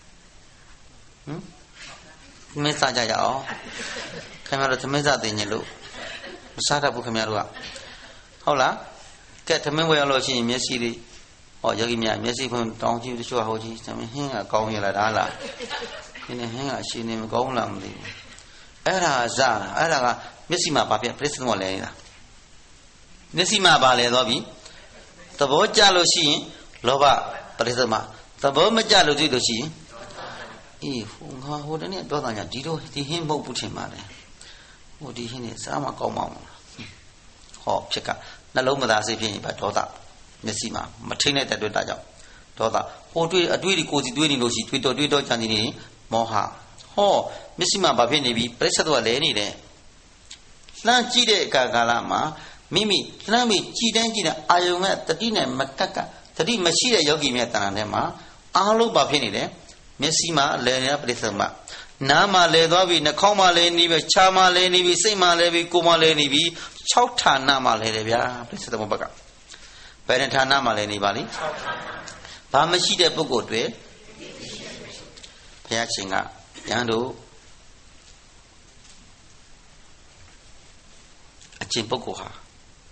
မင်းစားကြရအောင်ခင်ဗျားတို့သမင်းစားတင်ញလို့မစားတတ်ဘူးခင်ဗျားတို့ကဟုတ်လားကဲသမင်းဝယ်ရလို့ရှိရင်မျက်စိလေးဟောယောဂီများမျက်စိဖွင့်တောင်းကြည့်တချို့ဟောကြည့်သမင်းဟင်းကကောင်းရလားဒါလားဒီနေ့ဟင်းကအရှင်နေမကောင်းလားမသိဘူးအဲ့ဒါစားအဲ့ဒါကမျက်စိမှာဘာဖြစ်ပရိစ္ဆေမောလဲနေတာမျက်စိမှာဘာလဲတော့ပြီသဘောကျလို့ရှိရင်လောဘပရိစ္ဆေမသဘောမကျလို့ကြည့်လို့ရှိရင်အေးငါဟိုတနေ့ပြောတာညာဒီဟင်းမဟုတ်ဘူးထင်ပါလေဟိုဒီဟင်းနေစားမကောင်းပါဘူးဟောဖြစ်ကနှလုံးမသားစိတ်ဖြစ်ရင်ဘာဒေါသမျက်စိမှာမထိန်တဲ့တွေ့တာကြောင့်ဒေါသဟိုတွေ့အတွေ့ဒီကိုစီတွေ့နေလို့ရှိတွေ့တော့ကြံနေနေမောဟဟောမျက်စိမှာဘာဖြစ်နေပြီပရိစ္ဆေတော့လဲနေတယ်လှမ်းကြည့်တဲ့ကာလမှာမိမိလှမ်းပြီးကြည်တန်းအာယုံကတတိနဲ့မကတ်တတိမရှိတဲ့ယောဂီမြတ်တဏ္ဍာထဲမှာအားလုံးဘာဖြစ်နေလဲမျက်စိမှာလဲနေတဲ့ပရိစ္ဆေမနားမှာလဲသွားပြီနှာခေါင်းမှာလဲနေပြီခြားမှာလဲနေပြီစိတ်မှာလဲပြီကိုယ်မှာလဲနေပြီ6ဌာနမှာလဲတယ်ဗျာပရိစ္ဆေသမုပ္ပါကဘယ်နှဌာနမှာလဲနေပါလိဘာမရှိတဲ့ပုဂ္ဂိုလ်တွေဘုရားရှင်ကယဟန်တို့အကျင့်ပုဂ္ဂိုလ်ဟာ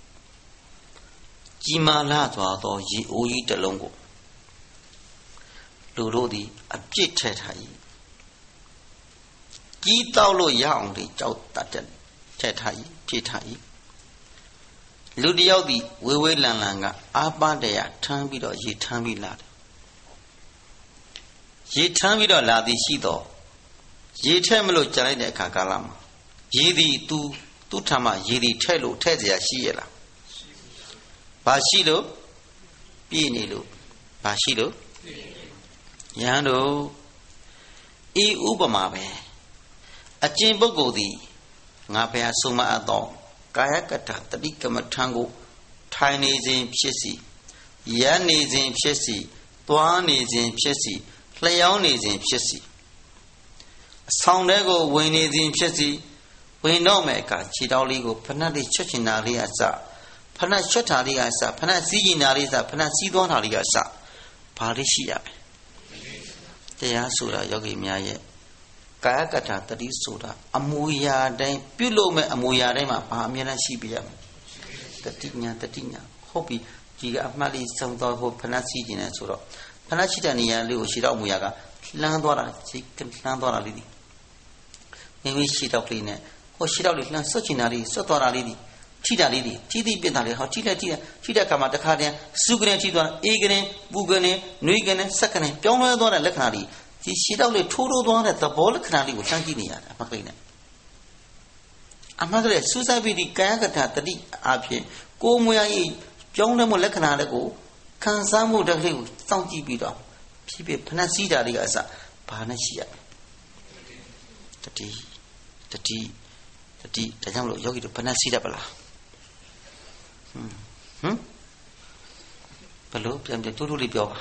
ကြီးမားလာသောရေအိုးကြီးတစ်လုံးကိုလူတို့သည်အပြစ်ထည့်ထား၏ကြီးတောက်လို့ရအောင်ဒီကြောက်တတ်တဲ့ထည့်ထား၏ပြစ်ထား၏လူတယောက်သည်ဝေးဝေးလန်လန်ကအာပတရားထမ်းပြီးတော့ရေထမ်းပြီးလာတယ်ရေထမ်းပြီးတော့လာသည်ရှိတော့ရေထည့်မလို့ကြားလိုက်တဲ့အခါကာလမှာရေသည်သူ့ထမ်းမှရေသည်ထည့်လို့ထည့်เสียရှိရလားဘာရှိလို့ပြည့်နေလို့ဘာရှိလို့ယဟန်တို့ဤဥပမာပဲအကျင့်ပုဂ္ဂိုလ်သည်ငါဘုရားဆုံးမအပ်သောကာယကတ္တတတိကမ္မထံကိုထိုင်နေခြင်းဖြစ်စီရပ်နေခြင်းဖြစ်စီသွားနေခြင်းဖြစ်စီလျှောင်းနေခြင်းဖြစ်စီအဆောင်တဲကိုဝင်နေခြင်းဖြစ်စီဝင်တော့မဲ့အခါခြေတော်လေးကိုဖဏတ်လေးချွတ်ချင်တာလေးအစဖဏတ်ချွတ်တာလေးအစဖဏတ်စီးကျင်တာလေးအစဖဏတ်စီးသွားတာလေးအစဘာလေးရှိရမယ်တရားဆိုတာယောဂီများရဲ့ကာယကတ္တတတိဆိုတာအမူအရာတိုင်းပြုလုပ်မဲ့အမူအရာတိုင်းမှာဘာအမြဲတမ်းရှိပြရမယ်တတိညာဟုတ်ပြီဒီကအမှတ်လေးစုံတော့ဟိုဖဏတ်စီးကျင်တယ်ဆိုတော့ဖဏတ်ရှိတဲ့နေရာလေးကိုရှိတော့အမူအရာကလှမ်းသွားတာစိတ်လှမ်းသွားတာလေးဒီမိမိရှိတော့လေးနဲ့ဟိုရှိတော့လေးလှမ်းဆွတ်ချင်တာလေးဆွတ်သွားတာလေးဒီထိတာလေးဒီထိသိပြတာလေးဟောထိတဲ့အခါမှာတစ်ခါတည်းစုကနေထိသွားအေးကနေပူကနေနှွေးကနေဆက်ကနေပြောင်းလဲသွားတဲ့လက္ခဏာလေးဒီရှိတော့လေးထိုးသွားတဲ့သဘောလက္ခဏာလေးကိုလှမ်းကြည့်နေရတာအမှတ်ကလေးနဲ့အမှတ်ကလေးစူးစိုက်ပြီးဒီကာယကတ္တတတိအဖြစ်ကိုယ်မွေရေးပြောင်းလဲမှုလက္ခဏာလေးကိုခံစားမှုတစ်ခါလေးကိုစောင့်ကြည့်ပြီးတော့ဖြစ်ဖဏတ်စည်းတာလေးကအစဘာနဲ့ရှိရတတိဒါကြောင့်မလို့ယောဂီတို့ဖဏတ်စည်းတတ်ပါလားဘလို့ပြန်တူတူလေးပြောပါ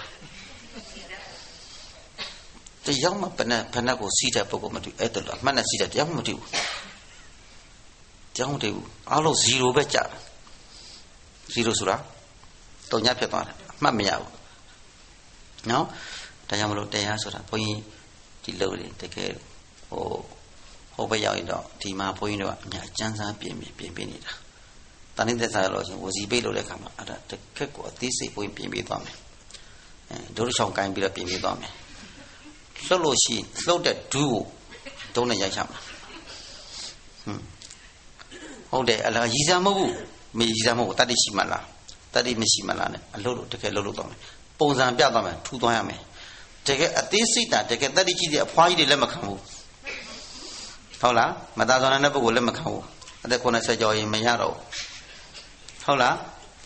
တရားမှဖဏတ်ကိုစီးတဲ့ပုဂ္ဂိုလ်မတူအဲ့ဒါလို့အမှတ်နဲ့စီးတဲ့တရားမှမတူဘူးတရားမတူဘူးအားလုံး0ပဲကြာ0ဆိုတာတုံညဖြစ်သွားတယ်အမှတ်မရဘူးနော်ဒါကြောင့်မလို့တရားဆိုတာဘုန်းကြီးဒီလိုလေတကယ်ဟိုဘက်ရောက်ရင်တော့ဒီမှာဘုန်းကြီးတို့ကအများကျန်းစားပြင်နေတာတဏှိသက်စားလို့ရှင်ဝစီပိတ်လို့တဲ့ခါမှာအဲ့ဒါတစ်ခက်ကိုအသေးစိတ်ဘုန်းကြီးပြင်ပေးသွားမယ်ဒုရဆောင်ကိုင်းပြီးတော့ပြင်ပေးသွားမယ်လှုပ်လို့ရှိလှုပ်တဲ့ဒူးကိုတုံးနဲ့ရိုက်ချမှာဟုတ်တယ်အလားရည်စားမဟုတ်ဘူးမေရည်စားမဟုတ်ဘူးတတ္တိရှိမှလားတတ္တိမရှိမှလားနဲ့အလှုပ်လို့တကယ်လှုပ်လို့တော့မယ်ပုံစံပြသွားမယ်ထူသွားရမယ်တကယ်အသေးစိတ်တာတကယ်တတ္တိရှိတဲ့အဖွားကြီးတွေလက်မခံဘူးဟုတ်လားမသာစွာတဲ့ပုဂ္ဂိုလ်လက်မခံဘူးအသက်90ကျော်ရင်မရတော့ဟုတ်လား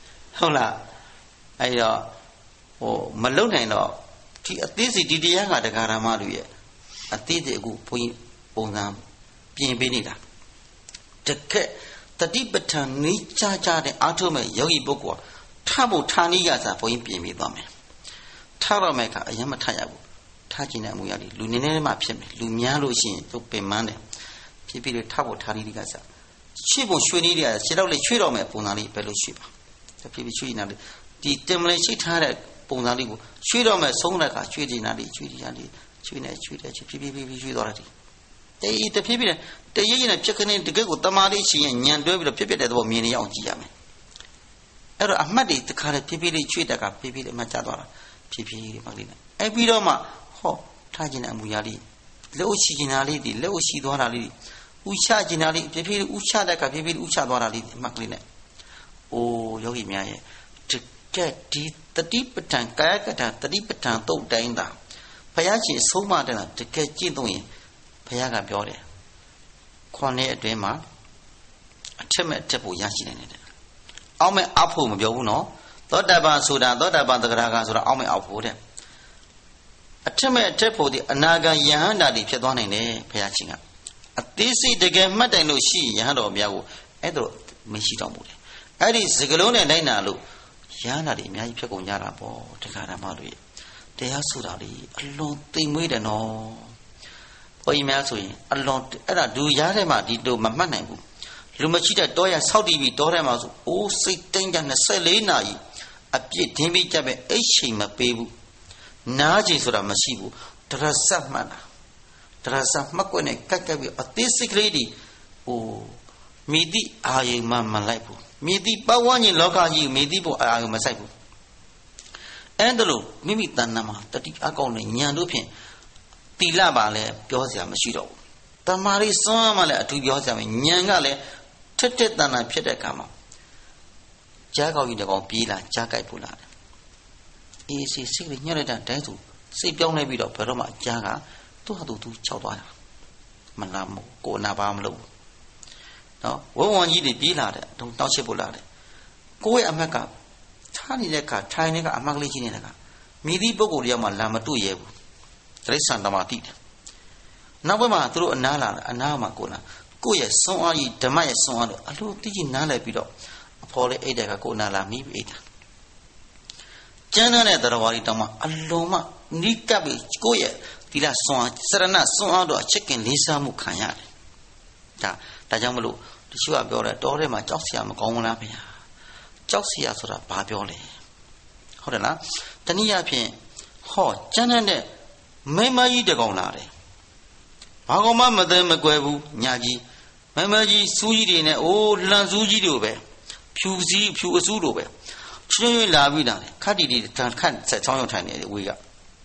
အဲ့တော့မလုံနိုင်တော့ဒီအသေးစိတ်ဒီတရားကတရားဓမ္မတွေရဲ့အသေးစိတ်အခုဘုန်းကြီးပုံစံပြင်ပေးနေတာတကယ်တတိပဋ္ဌာန်နေကြတဲ့အာထုမဲ့ယောဂီပုဂ္ဂိုလ်ထဖို့ဌာနည်းကစားဘုန်းကြီးပြင်ပေးသွားမယ်ထတော့မဲ့ကအရင်မထရဘူးထကျင်တဲ့အမှုရတယ်လူနည်းနည်းမှဖြစ်မယ်လူများလို့ရှိရင်သူပင်မန်းတယ်ဖြစ်ပြီးထဖို့ဌာနည်းကစားရွှေ့ဖို့ရွှေနည်းတွေကခြေတော့လေရွှေ့တော့မဲ့ပုံစံလေးပဲလို့ရွှေ့ပါတဖြည်းဖြည်းရွှေ့နေတာလေဒီတင်မလေးရှိထားတဲ့ပုံစံလေးကိုရွှေ့တော့မဲ့ဆုံးတဲ့ကရွှေ့နေတာလေရွှေ့နေတာလေရွှေ့နေရွှေ့တယ်ဖြည်းဖြည်းရွှေ့သွားတယ်တဖြည်းဖြည်းတရရနဲ့ဖြစ်ခင်းတကယ်ကိုတမာလေးရှင်ညံတွဲပြီးတော့ဖြစ်တဲ့သဘောမြင်နေအောင်ကြည့်ရမယ်အဲ့တော့အမှတ်တွေတခါလေဖြည်းဖြည်းလေးရွှေ့တက်ကဖြည်းဖြည်းလေးအမှတ်ကျသွားတာဖြည်းဖြည်းလေးမှလေးနဲ့အဲ့ပြီးတော့မှထားခြင်းတဲ့အမူအရာလေးလက်ဥရှိခြင်းလေးဒီလက်ဥရှိသွားတာလေးဥချခြင်းလေးဖြည်းဖြည်းဥချတက်ကဖြည်းဖြည်းဥချသွားတာလေးအမှတ်ကလေးနဲ့အိုးယောဂီများရဲ့တကယ်ဒီတတိပဋ္ဌာန်ကာယကတ္တတတိပဋ္ဌာန်တုတ်တိုင်းတာဘုရားရှင်အဆုံးမတဲ့လားတကယ်ကျင့်သုံးရင်ဘုရားကပြောတယ်ခွန်ရဲ့အတွင်းမှာအထက်မဲ့အထက်ဖို့ရရှိနေတယ်အောက်မဲ့အောက်ဖို့မပြောဘူးနော်သောတပန်ဆိုတာသောတပန်သဂရကဆိုတာအောက်မဲ့အောက်ဖို့တဲ့အထက်မဲ့အထက်ဖို့ဒီအနာဂံယဟန္တာတွေဖြစ်သွားနိုင်တယ်ဘုရားရှင်ကအသေးစိတ်တကယ်မှတ်တိုင်လို့ရှိယဟန်တော်များကိုအဲ့ဒါမရှိတော့ဘူးလေအဲ့ဒီစကလုံးနဲ့လိုက်နာလို့ယဟန္တာတွေအများကြီးဖြစ်ကုန်ကြတာပေါ့တရားဓမ္မတွေတရားဆိုတာလေအလွန်သိမ်မွေးတယ်နော်ဘုန်းကြီးများဆိုရင်အလွန်အဲ့ဒါဒူရားထဲမှာဒီလိုမမှတ်နိုင်ဘူးလူမရှိတဲ့တောရဆောက်တည်ပြီးတောထဲမှာဆိုအိုးစိတ်တိုင်းကြ24နာရီအပြစ်ဒင်းပြီးကြပဲအိတ်ချိန်မပေးဘူးနားချိန်ဆိုတာမရှိဘူးတရစမှတ်တာတရစမှတ်ကွနဲ့ကတ်ပြီးအသေးစိတ်ကလေးဒီမိတိအာယုံမလိုက်ဘူးမိတိပဝန်းကျင်လောကကြီးမိတိပေါ်အာယုံမဆိုင်ဘူးအဲ့ဒါလို့မိမိတဏ္ဍာမှာတတိအကောင်းနဲ့ညံတို့ဖြင့်တိလပါလဲပြောစရာမရှိတော့ဘူးတမာရီစွမ်းမှလည်းအထူးပြောစရာမရှိညံကလည်းထက်တဲ့တဏ္ဍာဖြစ်တဲ့အခါမှာကြားကောက်ကြီးတကောင်ပြေးလာကြားကြိုက်ပူလာတယ်အေးစိတ်ကလေးညှက်လိုက်တဲ့တိုင်းသူစိတ်ပြောင်းနေပြီးတော့ဘယ်တော့မှကြားကသူ့ဟာသူခြောက်သွားတာမလားမို့ကိုနာပါမလို့နော်ဝဝကြီးတွေပြေးလာတယ်တောင်းချစ်ပူလာတယ်ကိုယ့်ရဲ့အမက်ကထားနေတဲ့အခါထိုင်နေကအမက်ကလေးရှိနေတဲ့အခါမိသည့်ပုဂ္ဂိုလ်တယောက်မှလာမတွေ့ရဘူးတိရစ္ဆာန်တမာတိတယ်နောက်ဘက်မှာသူတို့အနားလာတယ်အနားမှာကိုယ့်ရဲ့စွမ်းအားကြီးဓမ္မရဲ့စွမ်းအားလို့အလိုတိကြီးနားလည်ပြီးတော့အဖော်လေးအိတ်တဲ့ကကိုယ်နာလာမိပြီးအိတ်တာကျမ်းတဲ့တရားဝါဒီတောင်မှအလုံးမနိကပ်ပြီးကိုယ့်ရဲ့သီလစွမ်းစရဏစွမ်းအားတို့အချစ်ခင်လေးစားမှုခံရတယ်ဒါကြောင့်မလို့တချို့ကပြောတယ်တောထဲမှာကြောက်စရာမကောင်းဘူးလားဗျာကြောက်စရာဆိုတာဘာပြောလဲဟုတ်တယ်လားတနည်းအားဖြင့်ကျမ်းတဲ့မိမကြီးတကောင်လာတယ်ဘာကောင်မှမသိမကွယ်ဘူးညာကြီးမိမကြီးစူးကြီးတွေနဲ့လှန်စူးကြီးတို့ပဲဖြူအစူးတို့ပဲချင်းချင်းလာပြီးတာလေခတ်တီခတ်ဆက်ချောင်းရုံထိုင်နေတယ်ဝေးက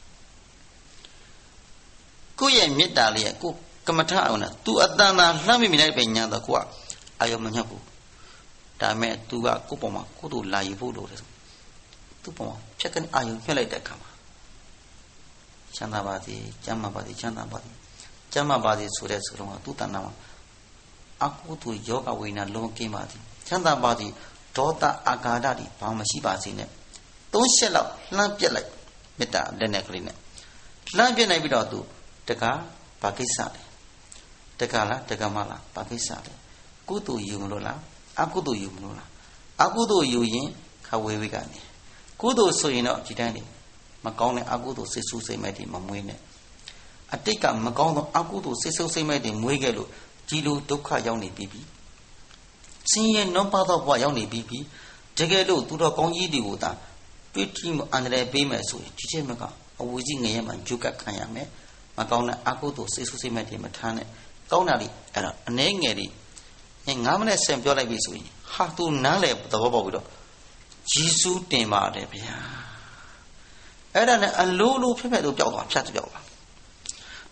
ကိုယ့်ရဲ့မေတ္တာလေးကိုကမ္မထအောင်လား तू အတန်တာလှမ်းမိလိုက်ပဲညာတော့ကိုကအာယုံမညှပ်ဘူးဒါမဲ့ तू ကကိုယ့်ပေါ်မှာကိုယ့်တို့လာယူဖို့လို့တယ်သူ့ပေါ်မှာဖြတ်ကနေအာယုံညှက်လိုက်တဲ့အခါမှာချမ်းသာပါစေကျမ်းမာပါစေချမ်းသာပါစေကျမ်းမာပါစေဆိုတဲ့ဆိုတော့သူ့တဏ္ဍာမှာအကုသိုလ်ယောဂဝိညာဉ်လုံးကင်းပါစေချမ်းသာပါစေဒေါသအာဃာတတွေဘာမှမရှိပါစေနဲ့၃ချက်လောက်လှမ်းပြက်လိုက်မေတ္တာလက်နဲ့ကလေးနဲ့လှမ်းပြက်နိုင်ပြီးတော့သူတကားဘာကိစ္စလဲတကားလားတကားမလားဘာကိစ္စလဲကုသိုလ်ယူမလို့လားအကုသိုလ်ယူမလို့လားအကုသိုလ်ယူရင်ခဝေဝိကနေကုသိုလ်ဆိုရင်တော့ဒီတိုင်းနေမကောင်းတဲ့အကုသိုလ်စိတ်ဆူစိတ်မဲ့တွေမမွေးနဲ့အတိတ်ကမကောင်းသောအကုသိုလ်စိတ်ဆူစိတ်မဲ့တွေမွေးခဲ့လို့ဒီလိုဒုက္ခရောက်နေပြီဆင်းရဲနှောပါသောဘဝရောက်နေပြီတကယ်လို့သူတော်ကောင်းကြီးတွေကိုသာတွေ့ထိမအန္တရာယ်ပေးမယ်ဆိုရင်ဒီချက်မကအဝူကြီးငရဲမှာဂျုကခံရမယ်မကောင်းတဲ့အကုသိုလ်စိတ်ဆူစိတ်မဲ့တွေမထားနဲ့ကောင်းတာလေးအဲ့တော့အနေငယ်လေး9မိနစ်ဆင်ပြောလိုက်ပြီဆိုရင်ဟာသူနားလေသဘောပေါက်ပြီးတော့ယေရှုတင်ပါတယ်ဗျာအဲ့ဒါနဲ့အလိုလိုဖြစ်ဖြစ်လို့ပျောက်သွားဖြတ်ပြောက်သွား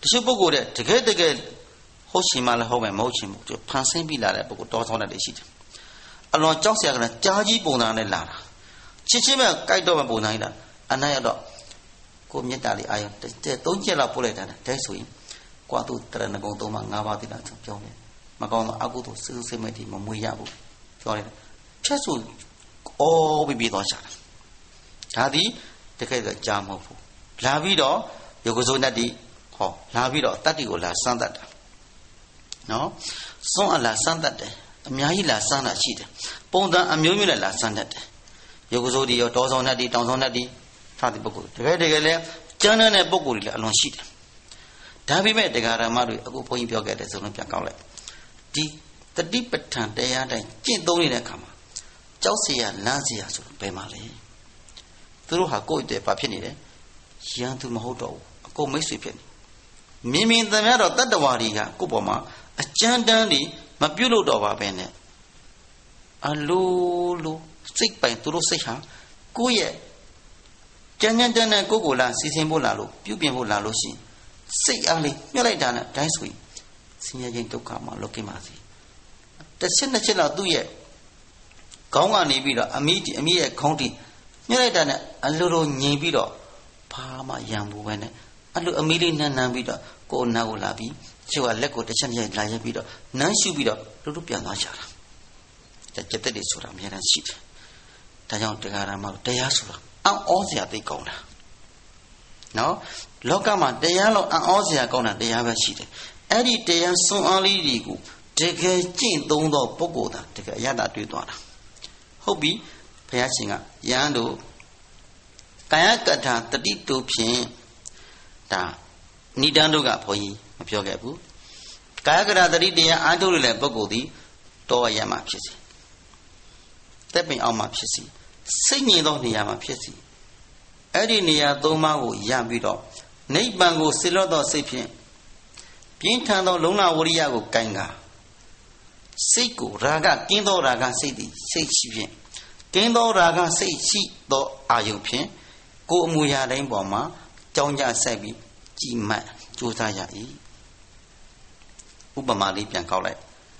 ချို့ပုဂ္ဂိုလ်တဲ့တကယ်ဟုတ်ချင်မှလည်းဟုတ်မယ်မဟုတ်ချင်ဘူးသူဖန်ဆင်းပြီးလာတဲ့ပုဂ္ဂိုလ်တော်ဆောင်တဲ့ရှိတယ်အလွန်ကြောက်စရာကလည်းကြားကြီးပုံစံနဲ့လာတာချင်းမဲ့ကြိုက်တော့မှပုံစံကြီးလာအနာရတော့ကိုမြတ်တာလေးအာယုံ3ချက်လောက်ပို့လိုက်တာတဲ့ဆိုရင်ကွာသူတရဏဂုံ3ပါး5ပါးတိလာပြောတယ်မကောင်းတော့အကုသို့စိတ်မဲ့ဒီမမွေရဘူးပြောတယ်ဖြတ်ဆိုအော်ပြီးတော့ရှာတာဒါသည်တကယ်တော့ကြားမဟုတ်ဘူးလာပြီးတော့ယုတ်ကစိုးနဲ့ဒီဟောလာပြီးတော့တတ္တိကိုလာစမ်းတတ်တာနော်စွန့်အလာစမ်းတတ်တယ်အများကြီးလာစမ်းတာရှိတယ်ပုံစံအမျိုးမျိုးနဲ့လာစမ်းတတ်တယ်ယုတ်ကစိုးဒီရောတောဆောင်နဲ့ဒီတောင်ဆောင်နဲ့ဒီစသည်ပုဂ္ဂိုလ်တကယ်လဲကျမ်းတဲ့ပုဂ္ဂိုလ်တွေလည်းအလွန်ရှိတယ်ဒါပေမဲ့တရားဓမ္မတွေအခုဘုန်းကြီးပြောခဲ့တဲ့ဆိုလို့ပြန်ကောက်လိုက်ဒီတတိပဋ္ဌာန်တရားတိုင်းကျင့်သုံးနေတဲ့အခါမှာကြောက်เสียလမ်းเสียဆိုတော့ဘယ်မှာလဲသူတို့ဟာကိုယ့်အတွက်ဘာဖြစ်နေလဲရန်သူမဟုတ်တော့ဘူးအကုန်မိတ်ဆွေဖြစ်နေမြင်သမျှတော့တတ္တဝါတွေကကိုယ့်ပေါ်မှာအကျဉ်းတန်းတွေမပြုတ်လို့တော့ပါပဲနဲ့အလိုစိတ်ပိုင်သူတို့စိတ်ဟာကိုယ့်ရဲ့ကျန်တဲ့နဲ့ကိုယ်လာစီစဉ်ဖို့လာလို့ပြုပြင်ဖို့လာလို့ရှိရင်စိတ်အားလေးမြှက်လိုက်တာနဲ့တိုင်းဆိုရင်ဆင်းရဲခြင်းဒုက္ခမှာလောကိမှာစီတစ်ချက်လောက်သူ့ရဲ့ခေါင်းကနေပြီးတော့အမိရဲ့ခေါင်းထိမြှက်လိုက်တာနဲ့အလိုငြိမ်ပြီးတော့ဘာမှရံဘူးပဲနဲ့အလိုအမိလေးနန်းပြီးတော့ကိုယ်နာကိုလာပြီးကျိုးကလက်ကိုတစ်ချက်လာရက်ပြီးတော့နမ်းရှုပြီးတော့တို့ပြန်သွားကြတာကျက်တဲ့တွေဆိုတာအများကြီးရှိတယ်ဒါကြောင့်တရားဓမ္မတရားဆိုတာအံ့ဩစရာသိကောင်းတာနော်လောကမှာတရားလောက်အံ့ဩစရာကောင်းတာတရားပဲရှိတယ်အဲ့ဒီတရားစွန့်အားလေးတွေကိုတကယ်ကျင့်သုံးသောပုဂ္ဂိုလ်သာတကယ်အရသာတွေ့သွားတာဟုတ်ပြီဘုရားရှင်ကယဟန်တို့ကာယကထာတတိတုဖြင့်ဒါနိဒန်းတို့ကဘုန်းကြီးမပြောခဲ့ဘူးကာယကထာတတိတရားအားထုတ်လို့လည်းပုဂ္ဂိုလ်သည်တောရမှာဖြစ်စီတက်ပင်အောင်မှာဖြစ်စီစိတ်ငြိမ်သောနေရာမှာဖြစ်စီအဲ့ဒီနေရာသုံးပါးကိုရပြီးတော့နိဗ္ဗာန်ကိုစိလော့သောစိတ်ဖြင့်ပြင်းထန်သောလုံလဝရိယကိုကင်ကစိတ်ကိုရာဂကင်းသောရာဂစိတ်သည်စိတ်ရှိဖြင့်ကင်းသောရာဂစိတ်ရှိသောအာယုဖြင့်ကိုယ်အမူအရာတိုင်းပေါ်မှာကြောင်းကြဆက်ပြီးကြည်မှတ်ကြိုးစားရ၏ဥပမာလေးပြန်ကောက်လိုက်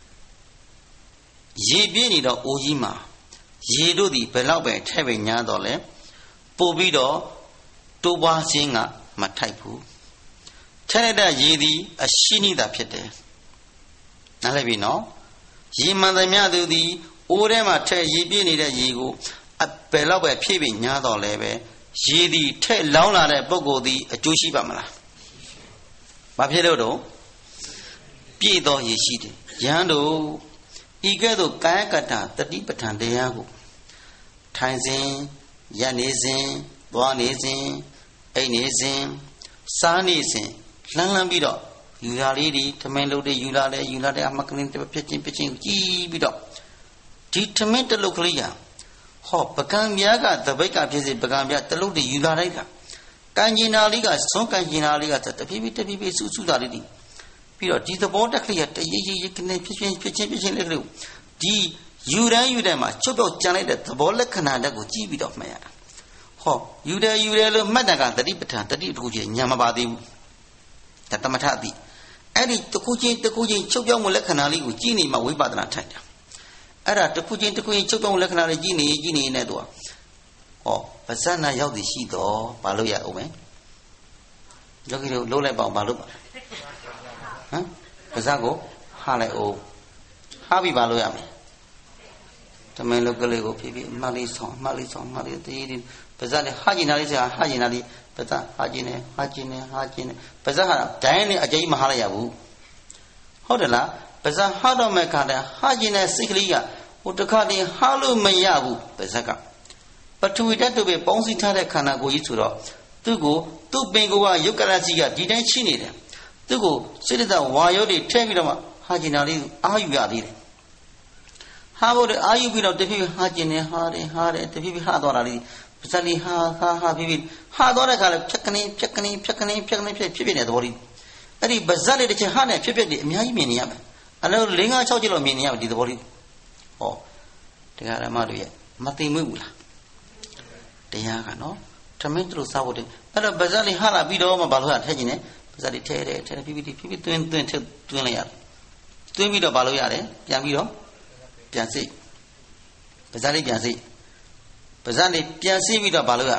ရေပြည့်နေတော့အိုးကြီးမှာရေတို့သည်ဘယ်လောက်ပဲထဲ့ပဲညားတော့လဲပို့ပြီးတော့တိုးပွားခြင်းကမထိုက်ဘူးထဲ့တဲ့ရေသည်အရှိနိတာဖြစ်တယ်နားလည်ပြီနော်ရေမှန်သမျှသူသည်အိုးထဲမှာထဲ့ရေပြည့်နေတဲ့ရေကိုဘယ်လောက်ပဲဖြည့်ပြီးညားတော့လဲပဲရေသည်ထဲ့လောင်းလာတဲ့ပုဂ္ဂိုလ်သည်အကျိုးရှိပါမလားဘာဖြစ်လို့တော့ပြည့်သောရေရှိတယ်ယဟန်တို့ဤကဲ့သို့ကာယကတ္တတတိပဋ္ဌာန်တရားကိုထိုင်စဉ်ရပ်နေစဉ်သွားနေစဉ်အိပ်နေစဉ်စားနေစဉ်လှမ်းပြီးတော့ယူလာလေးဒီထမင်းလုပ်တဲ့ယူလာတဲ့အမကလင်းတစ်ဖြစ်ချင်းကြီးပြီးတော့ဒီထမင်းတလုတ်ကလေးရဟောပကံမြားကတပိတ်ကဖြစ်စေပကံမြားတလုတ်တွေယူလာလိုက်ကကန်ကျင်နာလေးကစွန့်ကန်ကျင်နာလေးကတဖြည်းဖြည်းစူးတာလေးဒီပြီးတော့ဒီသဘောတက်ကလေးကတရေကနေဖြစ်ချင်းလေးကလေးဒီယူတိုင်းမှာချုပ်ပြောက်ကြံလိုက်တဲ့သဘောလက္ခဏာတက်ကိုကြည့်ပြီးတော့မှတ်ရတာဟောယူတယ်လို့မှတ်တာကတတိပဋ္ဌာန်တတိတစ်ခုချင်းညာမပါသေးဘူးဒါတမထအတိအဲ့ဒီတစ်ခုချင်းချုပ်ပြောက်မှုလက္ခဏာလေးကိုကြည့်နေမှဝိပဿနာထိုင်တာအဲ့ဒါတစ်ခုချင်းချုပ်ပြောက်မှုလက္ခဏာလေးကြည့်နေနဲ့သူကဟောပဇ္ဇနာရောက်သည်ရှိတော့ဘာလို့ရအောင်မလဲယောဂီတို့လုံးလိုက်ပါအောင်ဘာလို့ဟမ်ပဇ္ဇကိုဟာလိုက်အောင်ဟာပြီးဘာလို့ရမလဲတမန်လောကလေးကိုဖြည်းဖြည်းမှတ်လေးဆောင်တည်တည်ပါဇက်နဲ့ဟာကျင်တာလေးဆိုတာဟာကျင်တာလေးပါဇက်ဟာကျင်နေပါဇက်ဟာဒိုင်းနဲ့အကျိမဟာလိုက်ရဘူးဟုတ်တယ်လားပါဇက်ဟာတော့မဲ့ခါတဲ့ဟာကျင်တဲ့စိတ်ကလေးကဟိုတစ်ခါတည်းဟာလို့မရဘူးပါဇက်ကပထဝီဓာတ်တို့ပဲပေါင်းစည်းထားတဲ့ခန္ဓာကိုယ်ကြီးဆိုတော့သူ့ပင်ကိုကယုတ်ကလစီကဒီတိုင်းရှိနေတယ်သူ့ကိုစိတ္တဝါယောတွေထည့်ပြီးတော့မှဟာကျင်တာလေးအာယူရသေးတယ်ဟာဖို့အာယူပြီးတော့တဖြည်းဖြည်းဟာကျင်နေဟာတယ်တဖြည်းဖြည်းဟာသွားတာလေးပါဇက်လေးဟာဖြည်းဖြည်းဟာသွားတဲ့ခါလဲဖြက်ကနင်းဖြစ်နေတဲ့သဘောလေးအဲ့ဒီပါဇက်လေးတစ်ချက်ဟာနဲ့ဖြစ်နေအများကြီးမြင်နေရမယ်အလုံး၄၅၆ချက်လောက်မြင်နေရမယ်ဒီသဘောလေးဟောတရားဓမ္မတို့ရဲ့မသိမွေ့ဘူးလားတရားကနော်ထမင်းတို့စားဖို့တဲ့အဲ့တော့ပါဇက်လေးဟာလာပြီးတော့မှဘာလို့ဟာထည့်ကျင်နေဇာတိထဲတယ်ထဲဖြည်းဖြည်းသွင်းလိုက်ရတယ်သွင်းပြီးတော့ဘာလို့ရတယ်ပြန်ပြီးတော့ပြန်စိတ်ပါးစပ်လေးပြန်စိတ်ပါးစပ်လေးပြန်စိတ်ပြီးတော့ဘာလို့ရ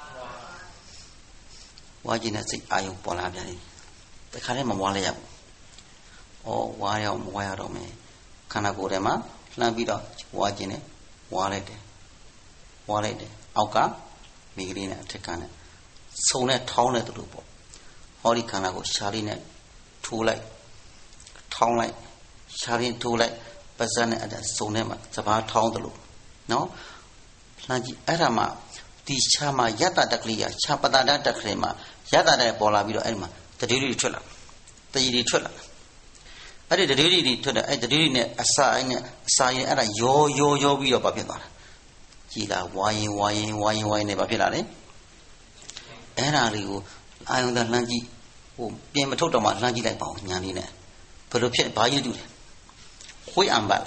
ဝါကျင်တဲ့စိတ်အာယုံပေါ်လာပြန်ပြီတခါတည်းမဝါလဲရဘူးဝါရအောင်မဝါရတော့မယ်ခန္ဓာကိုယ်ထဲမှာလှမ်းပြီးတော့ဝါကျင်တယ်ဝါလိုက်တယ်အောက်ကမိကလေးနဲ့အထက်ကနဲ့စုံနဲ့ထောင်းတဲ့တူပေါ့ဟောဒီခန္ဓာကိုရှားလေးနဲ့ထိုးလိုက်ထောင်းလိုက်ရှားလေးထိုးလိုက်ပါးစပ်နဲ့အဲ့စုံထဲမှာစဘာထောင်းတယ်လို့နော်လှမ်းကြည့်အဲ့ဒါမှဒီချာမှာယတ္တတကလေးကချာပတ္တတကလေးမှာယတ္တတဲ့ပေါ်လာပြီးတော့အဲ့ဒီမှာတတိတွေထွက်လာတတိတွေထွက်လာအဲ့ဒီတတိတွေထွက်တဲ့အဲ့တတိတွေနဲ့အစာရင်အဲ့ဒါရောပြီးတော့ဘာဖြစ်သွားလဲကြည်လာဝါရင်နဲ့ဘာဖြစ်လာလဲအဲ့ဒါလေးကိုအာယုံသားလှမ်းကြည့်ပြင်မထုတ်တော့မှလှမ်းကြည့်လိုက်ပါဦးညာလေးနဲ့ဘယ်လိုဖြစ်ဘာကြီးတူလဲခွေးအံပတ်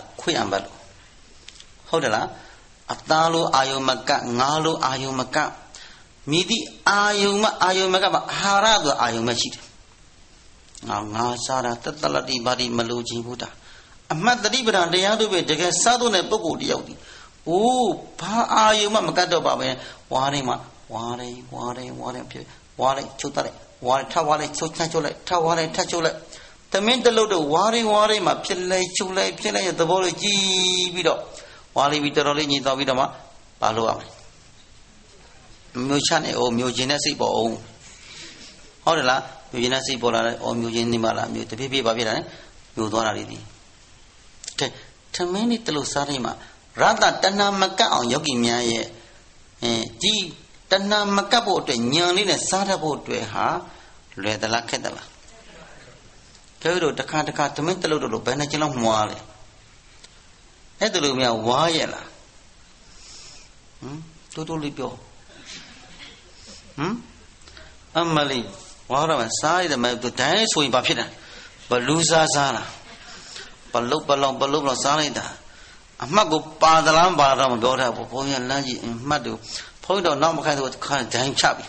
ဟုတ်တယ်လားအသားလိုအာယုံမကငါလိုအာယုံမကမိသည့်အာယုံမကမှာအာဟာရဆိုအာယုံမရှိတယ်ငါစားတာတတလတိပါတိမလိုချင်ဘူးတာအမှတ်တတိပဒံတရားတို့ပဲတကယ်စားတော့တဲ့ပုဂ္ဂိုလ်တယောက်ဒီဘာအာယုံမကတ်တော့ပါပဲဝါတိုင်းမှာဝါတိုင်းဖြစ်ဝါလိုက်ချုပ်တတ်လိုက်ဝါထဝါလိုက်ချုပ်ချချုပ်လိုက်ထဝါလိုက်ထချုပ်လိုက်သမင်းတလို့တော့ဝါတိုင်းမှာဖြစ်လိုက်ချုပ်လိုက်ဖြစ်လိုက်သဘောလေးကြည့်ပြီးတော့ဝါလေးပြီးတော်တော်လေးညီတော်ပြီးတော့မှဘာလို့ရမလဲမျိုးချနဲ့မျိုးချင်းနဲ့စိတ်ပေါ်အောင်ဟုတ်တယ်လားမျိုးချင်းနဲ့စိတ်ပေါ်လာတယ်မျိုးချင်းနေမလားမျိုးတဖြည်းဖြည်းဘာဖြစ်လာလဲမျိုးသွားတာလေးဒီသမင်းလေးတလို့စားတိုင်းမှာရတ္တတဏမကတ်အောင်ယောဂီများရဲ့ဒီတဏမကတ်ဖို့အတွက်ဉာဏ်လေးနဲ့စားတတ်ဖို့အတွက်ဟာလွယ်သလားခက်သလားကျတို့တခါသမင်းတလို့ဘယ်နှကျလောက်မွားလဲအဲ့ဒါလိုများဝါရဲ့လားတိုးလေးပြောအမလေးဝါတော့စားရတယ်မဲ့ဒိုင်းဆိုရင်ဘာဖြစ်လဲဘလူးစားလားဘလုတ်စားလိုက်တာအမှတ်ကိုပါသလားပါတော့မပြောတတ်ဘူးဘုန်းကြီးလမ်းကြီးအမှတ်တို့ဘုန်းကြီးတော့နောက်မခိုင်းတော့ခါဒိုင်းချပြီ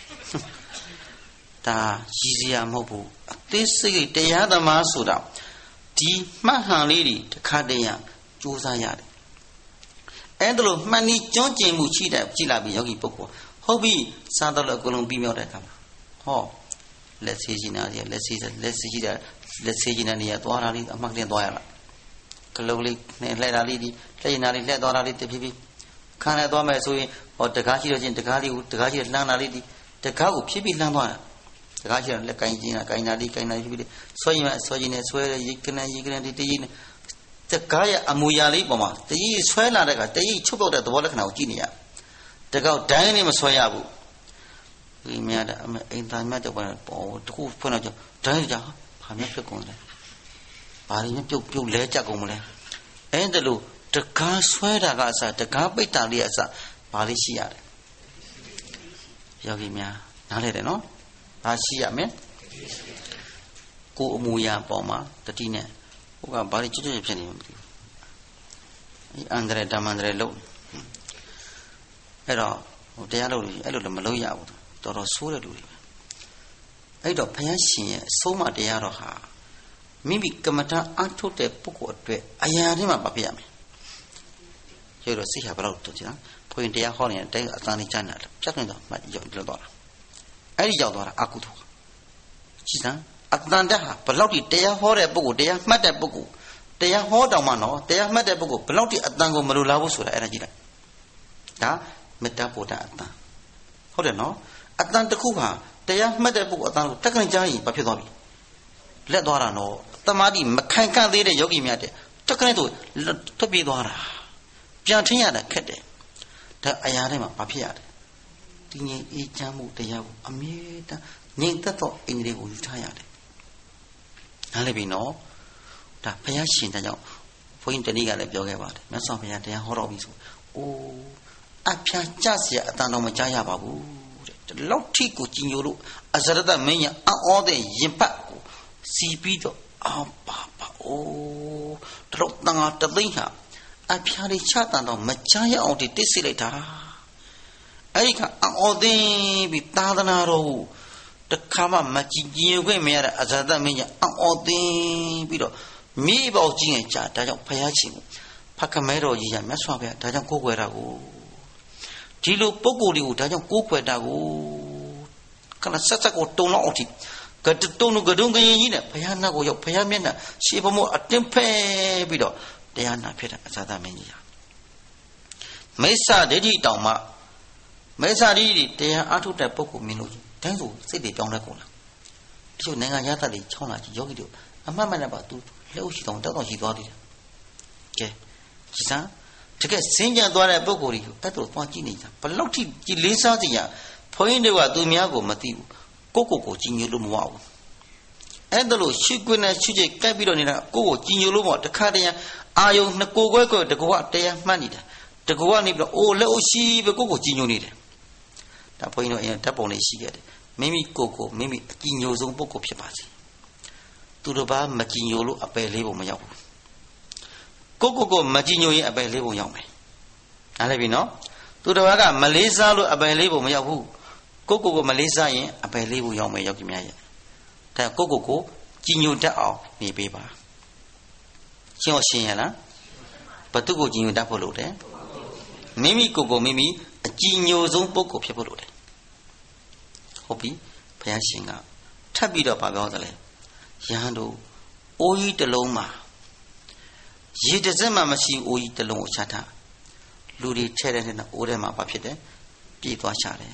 ဒါရည်စရာမဟုတ်ဘူးအသေးစိတ်တရားသမားဆိုတာဒီမှတ်ဟန်လေးတွေတစ်ခါတည်းရကြိုးစားရတယ်အဲ့ဒါလို့မှန်နီကျွမ်းကျင်မှုရှိတယ်ကြည်လာပြီယောဂီပုဂ္ဂိုလ်ဟုတ်ပြီစားတော့အကုန်လုံးပြီးမြောက်တဲ့အခါမှာဟောလက်ဆေးချင်တာလက်ဆေးချင်တဲ့နေရာသွားတာလေးအမှတ်ကလေးသွားရလားကလုံးလေးနဲ့လှည့်တာလေးဒီလှည့်နေတာလေးလှည့်သွားတာလေးတဖြည်းဖြည်းခံရသွားမယ်ဆိုရင်ဟောတကားရှိတော့ချင်းတကားရှိတဲ့လှမ်းတာလေးဒီတကားကိုဖြည်းဖြည်းလှမ်းသွားတာတကားရှိတော့လက်ကင်ကျင်းတာကင်နာလေးဖြည်းဖြည်းဆွဲရင်ဆွဲခြင်းနဲ့ဆွဲတဲ့ရိတ်ကနေဒီတကြီးနဲ့တကားရဲ့အမူအရာလေးပေါ်မှာတကြီးဆွဲလာတဲ့ကတကြီးချုပ်ပေါက်တဲ့သဘောလက္ခဏာကိုကြည့်နေရတကောက်ဒိုင်းနဲ့မဆွဲရဘူးဒီမြတ်အိမ်သားမြတ်တော့ပေါ်တခုဖွင့်တော့ဒိုင်းကြဘာမြတ်ဖြစ်ကုန်လဲဘာရင်းပြုတ်လဲကြကုန်မလဲအဲ့ဒါလို့တကားဆွဲတာကအစတကားပိတ်တာလေးအစဘာလေးရှိရတယ်ယောဂီများနားလဲတယ်နော်ဘာရှိရမလဲကိုယ်အမူအရာပေါ်မှာတတိနဲ့ဟိုကဘာလေးကျွတ်ဖြစ်နေမှမသိဘူးအန္တရာယ်ဓမ္မန္တရာယ်လို့အဲ့တော့တရားလို့အဲ့လိုလည်းမလုပ်ရဘူးတော်တော်ဆိုးတဲ့လူတွေပဲအဲ့တော့ဘုရားရှင်ရဲ့အဆုံးအမတရားတော်ဟာမိမိကမ္မထာအထုတ်တဲ့ပုဂ္ဂိုလ်အတွက်အရာတွေမှာပြပြရမယ်ကျတော့စိတ်ဟာဘယ်လောက်တူချင်ဖွင့်တရားဟောနေတဲ့အတိုင်းအသံလေးကြားနေတယ်ပြတ်နေတော့မှရောက်တော့တာအဲ့ဒီရောက်သွားတာအကုသိုလ်ကြည်စမ်းအတန်တက်ဟာဘယ်လောက်ထိတရားဟောတဲ့ပုဂ္ဂိုလ်တရားမှတ်တဲ့ပုဂ္ဂိုလ်တရားဟောတောင်မှနော်တရားမှတ်တဲ့ပုဂ္ဂိုလ်ဘယ်လောက်ထိအတန်ကိုမလိုလားဘူးဆိုတာအဲ့ဒါကြည့်လိုက်ဒါမေတ္တာပို့တာအတန်ဟုတ်တယ်နော်အတန်တစ်ခုဟာတရားမှတ်တဲ့ပုဂ္ဂိုလ်အတန်ကိုတက်ကနကြားရင်ဘာဖြစ်သွားပြီလက်သွားတာနော်တမာတိမခိုင်ခန့်သေးတဲ့ယောဂီများတဲ့တက်ကနတို့ထွက်ပြေးသွားတာပြန်ထင်းရတာခက်တယ်ဒါအရာတိုင်းမှာဘာဖြစ်ရလဲဒီငြိမ်အေးချမ်းမှုတရားကိုအမြဲတမ်းငြိမ်သက်သောအိန္ဒြေကိုယူထားရတယ်နားလည်ပြီနော်ဒါဘုရားရှင်တဲ့ကြောင့်ဘုန်းကြီးတနည်းကလည်းပြောခဲ့ပါတယ်မြတ်စွာဘုရားတရားဟောတော်ပြီဆိုအဖျားကြเสียအတန်တော်မကြားရပါဘူးတဲ့ဒီလောက်ထိကိုကြီးညိုလို့အစရတမင်းညာအောတဲ့ရင်ပတ်ကိုစီပြီးတော့ပါတော့တန်ငါတသိန်းဟာအဖျားလေးချတန်တော်မကြားရအောင်တိစစ်လိုက်တာအဲ့ဒီကအောသိပြီးသာသနာတော်တခါမှမကြည်ညိုခွင့်မရတဲ့အဇာတမင်းကြီးအော်သိပြီးတော့မိပေါကြီးငယ်ကြာဒါကြောင့်ဖယားချီမှုဖခမဲတော်ကြီးကမြတ်စွာဘုရားဒါကြောင့်ကိုးကွယ်တာကိုဒီလိုပုဂ္ဂိုလ်တွေကိုဒါကြောင့်ကိုးကွယ်တာကိုခဏဆက်ဆက်ကိုတုံလောက်အောင်ထိကတုံကဒုံကရင်ကြီးနဲ့ဘုရားနာကိုရောက်ဘုရားမျက်နှာရှေးဘမို့အတင်းဖဲပြီးတော့တရားနာဖြစ်တဲ့အဇာတမင်းကြီးဟာမိစ္ဆာဒိဋ္ဌိတောင်မှမိစ္ဆာဒိဋ္ဌိတရားအထုတ်တဲ့ပုဂ္ဂိုလ်မင်းတို့တိုင်းဆိုစိတ်တွေပြောင်းလဲကုန်လားတချို့နိုင်ငံသားတွေချောင်းလာကြည့်ယောဂီတို့အမှတ်မှန်နဲ့ပါသူလက်ဥရှိတော်တောက်တော်ရှိသွားသေးတယ်ကဲဒီစားတကယ်စင်ကြံသွားတဲ့ပုဂ္ဂိုလ်တွေကိုအဲ့တို့သွားကြည့်နေကြဘလောက်ထိကြည်လေးစားစရာဘုန်းကြီးတွေကသူများကိုမသိဘူးကိုကြည်ညိုလို့မဝဘူးအဲ့ဒါလို့ရှုခွင့်နဲ့ရှုချိတ်ကပ်ပြီးတော့နေတာကိုကြည်ညိုလို့မဝတခါတည်းအာယုံနှစ်ကိုခွဲတကောတရားမှတ်နေတာတကောကနေပြီးတော့အိုးလက်ဥရှိပဲကိုကြည်ညိုနေတယ်ဒါဘုန်းကြီးတို့အရင်ဓာတ်ပုံလေးရှိခဲ့တယ်မိမိကိုမိမိအကြည်ညိုဆုံးပုဂ္ဂိုလ်ဖြစ်ပါစေသူတို့ဘာမကြည်ညိုလို့အပယ်လေးပုံမရောက်ဘူးကိုမကြည်ညိုရင်အပယ်လေးပုံရောက်မယ်နားလည်ပြီနော်သူတို့ကမလေးစားလို့အပယ်လေးပုံမရောက်ဘူးကိုမလေးစားရင်အပယ်လေးပုံရောက်မယ်ယောဂီများရဲ့ဒါကိုကြည်ညိုတတ်အောင်နေပေးပါရှင်းရလားဘသူကိုကြည်ညိုတတ်ဖို့လို့တယ်မိမိကိုမိမိအကြည်ညိုဆုံးပုဂ္ဂိုလ်ဖြစ်ဖို့လို့တယ်ဟုတ်ပြီဘုရားရှင်ကထပ်ပြီးတော့ပြောသလဲယဟန်တို့အိုးကြီးတစ်လုံးမှာရေတစ်စက်မှမရှိအိုးကြီးတစ်လုံးကိုချထားလူတွေထဲတဲ့နဲ့အိုးထဲမှာဘာဖြစ်တယ်ပြည့်သွားချတယ်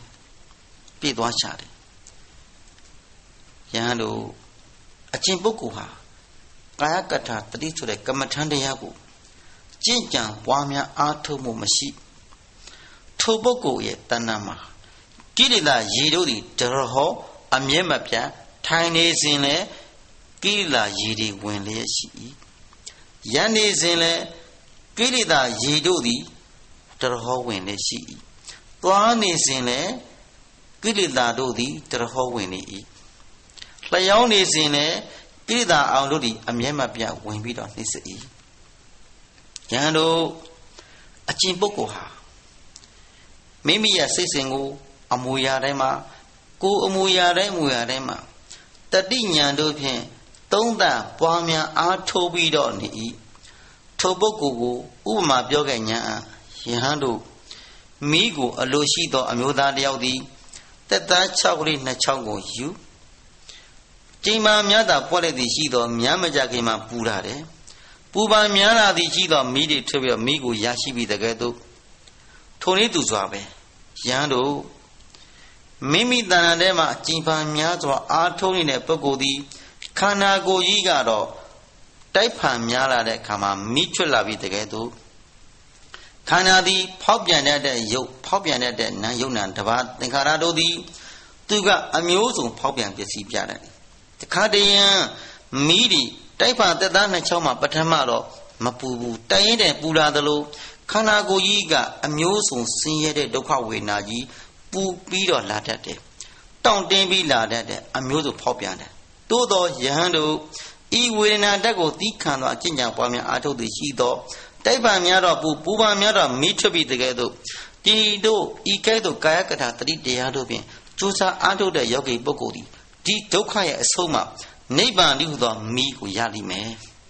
ယဟန်တို့အကျင့်ပုဂ္ဂိုလ်ဟာကာယကထာတတိဆိုတဲ့ကမ္မထံတရားကိုကျင့်ကြံပွားများအားထုတ်မှုမရှိထိုပုဂ္ဂိုလ်ရဲ့တဏ္ဍာမှာကိလေသာရေတို့သည်တရဟောအမြဲမပြတ်ထိုင်နေစဉ်လဲကိလေသာရေတွေဝင်လျက်ရှိ၏ယန္နေစဉ်လဲကိလေသာရေတို့သည်တရဟောဝင်လျက်ရှိ၏သွားနေစဉ်လဲကိလေသာတို့သည်တရဟောဝင်နေ၏လျှောင်းနေစဉ်လဲကိလေသာအောင်တို့သည်အမြဲမပြတ်ဝင်ပြီးတော့နှိမ့်စ၏ယဟန်တို့အကျင့်ပုဂ္ဂိုလ်ဟာမိမိရဲ့စိတ်စဉ်ကိုအမူအရာတိုင်းမှာကိုယ်အမူအရာတိုင်းမှာတတိညာတို့ဖြင့်သုံးသပ်ပွားများအားထုတ်ပြီးတော့နေ၏ထိုပုဂ္ဂိုလ်ကိုဥပမာပြောခဲ့ညာယဟန်တို့မိကိုအလိုရှိသောအမျိုးသားတယောက်သည်တက်သား6ကလေး26ကိုယူကျိန်မာများသာပွက်လိုက်သည်ရှိသောများမကြခင်မှာပူလာတယ်ပူပါများလာသည်ရှိသောမိတွေထွက်ပြီးတော့မိကိုရရှိပြီးတကယ်တော့ထိုနည်းသူစွာပဲယဟန်တို့မိမိတဏ္ဍာထဲမှာကျိန်ပါများစွာအားထုတ်နေတဲ့ပုဂ္ဂိုလ်သည်ခန္ဓာကိုယ်ကြီးကတော့တိုက်ဖန်များလာတဲ့အခါမှာမိချွတ်လာပြီးတကယ်တော့ခန္ဓာသည်ဖောက်ပြန်တဲ့ရုပ်ဖောက်ပြန်တဲ့နာယုံနာတပါးသင်္ခါရတို့သည်သူကအမျိုးစုံဖောက်ပြန်ပစ္စည်းပြတယ်တခါတည်းမိဒီတိုက်ဖန်သက်သားနှစ်ချောင်းမှာပထမတော့မပူဘူးတိုင်ရင်တည်းပူလာသလိုခန္ဓာကိုယ်ကြီးကအမျိုးစုံဆင်းရဲတဲ့ဒုက္ခဝေဒနာကြီးပူပြီးတော့လာတတ်တယ်တောင့်တင်းပြီးလာတတ်တယ်အမျိုးစုံဖောက်ပြန်တယ်သို့သောယဟန်တို့ဤဝေဒနာဓာတ်ကိုသီးခံသောအကျင့်ကြံပွားများအားထုတ်သည်ရှိသောတိုက်ပံများတော့ပူပံများတော့မိထွက်ပြီးတကယ်တော့ဒီတို့ဤကဲ့သို့ကာယကထာတတိတရားတို့ဖြင့်ကြိုးစားအားထုတ်တဲ့ယောဂီပုဂ္ဂိုလ်သည်ဒီဒုက္ခရဲ့အဆုံးမှာနိဗ္ဗာန်တည်းဟူသောမိကိုရလိမ့်မယ်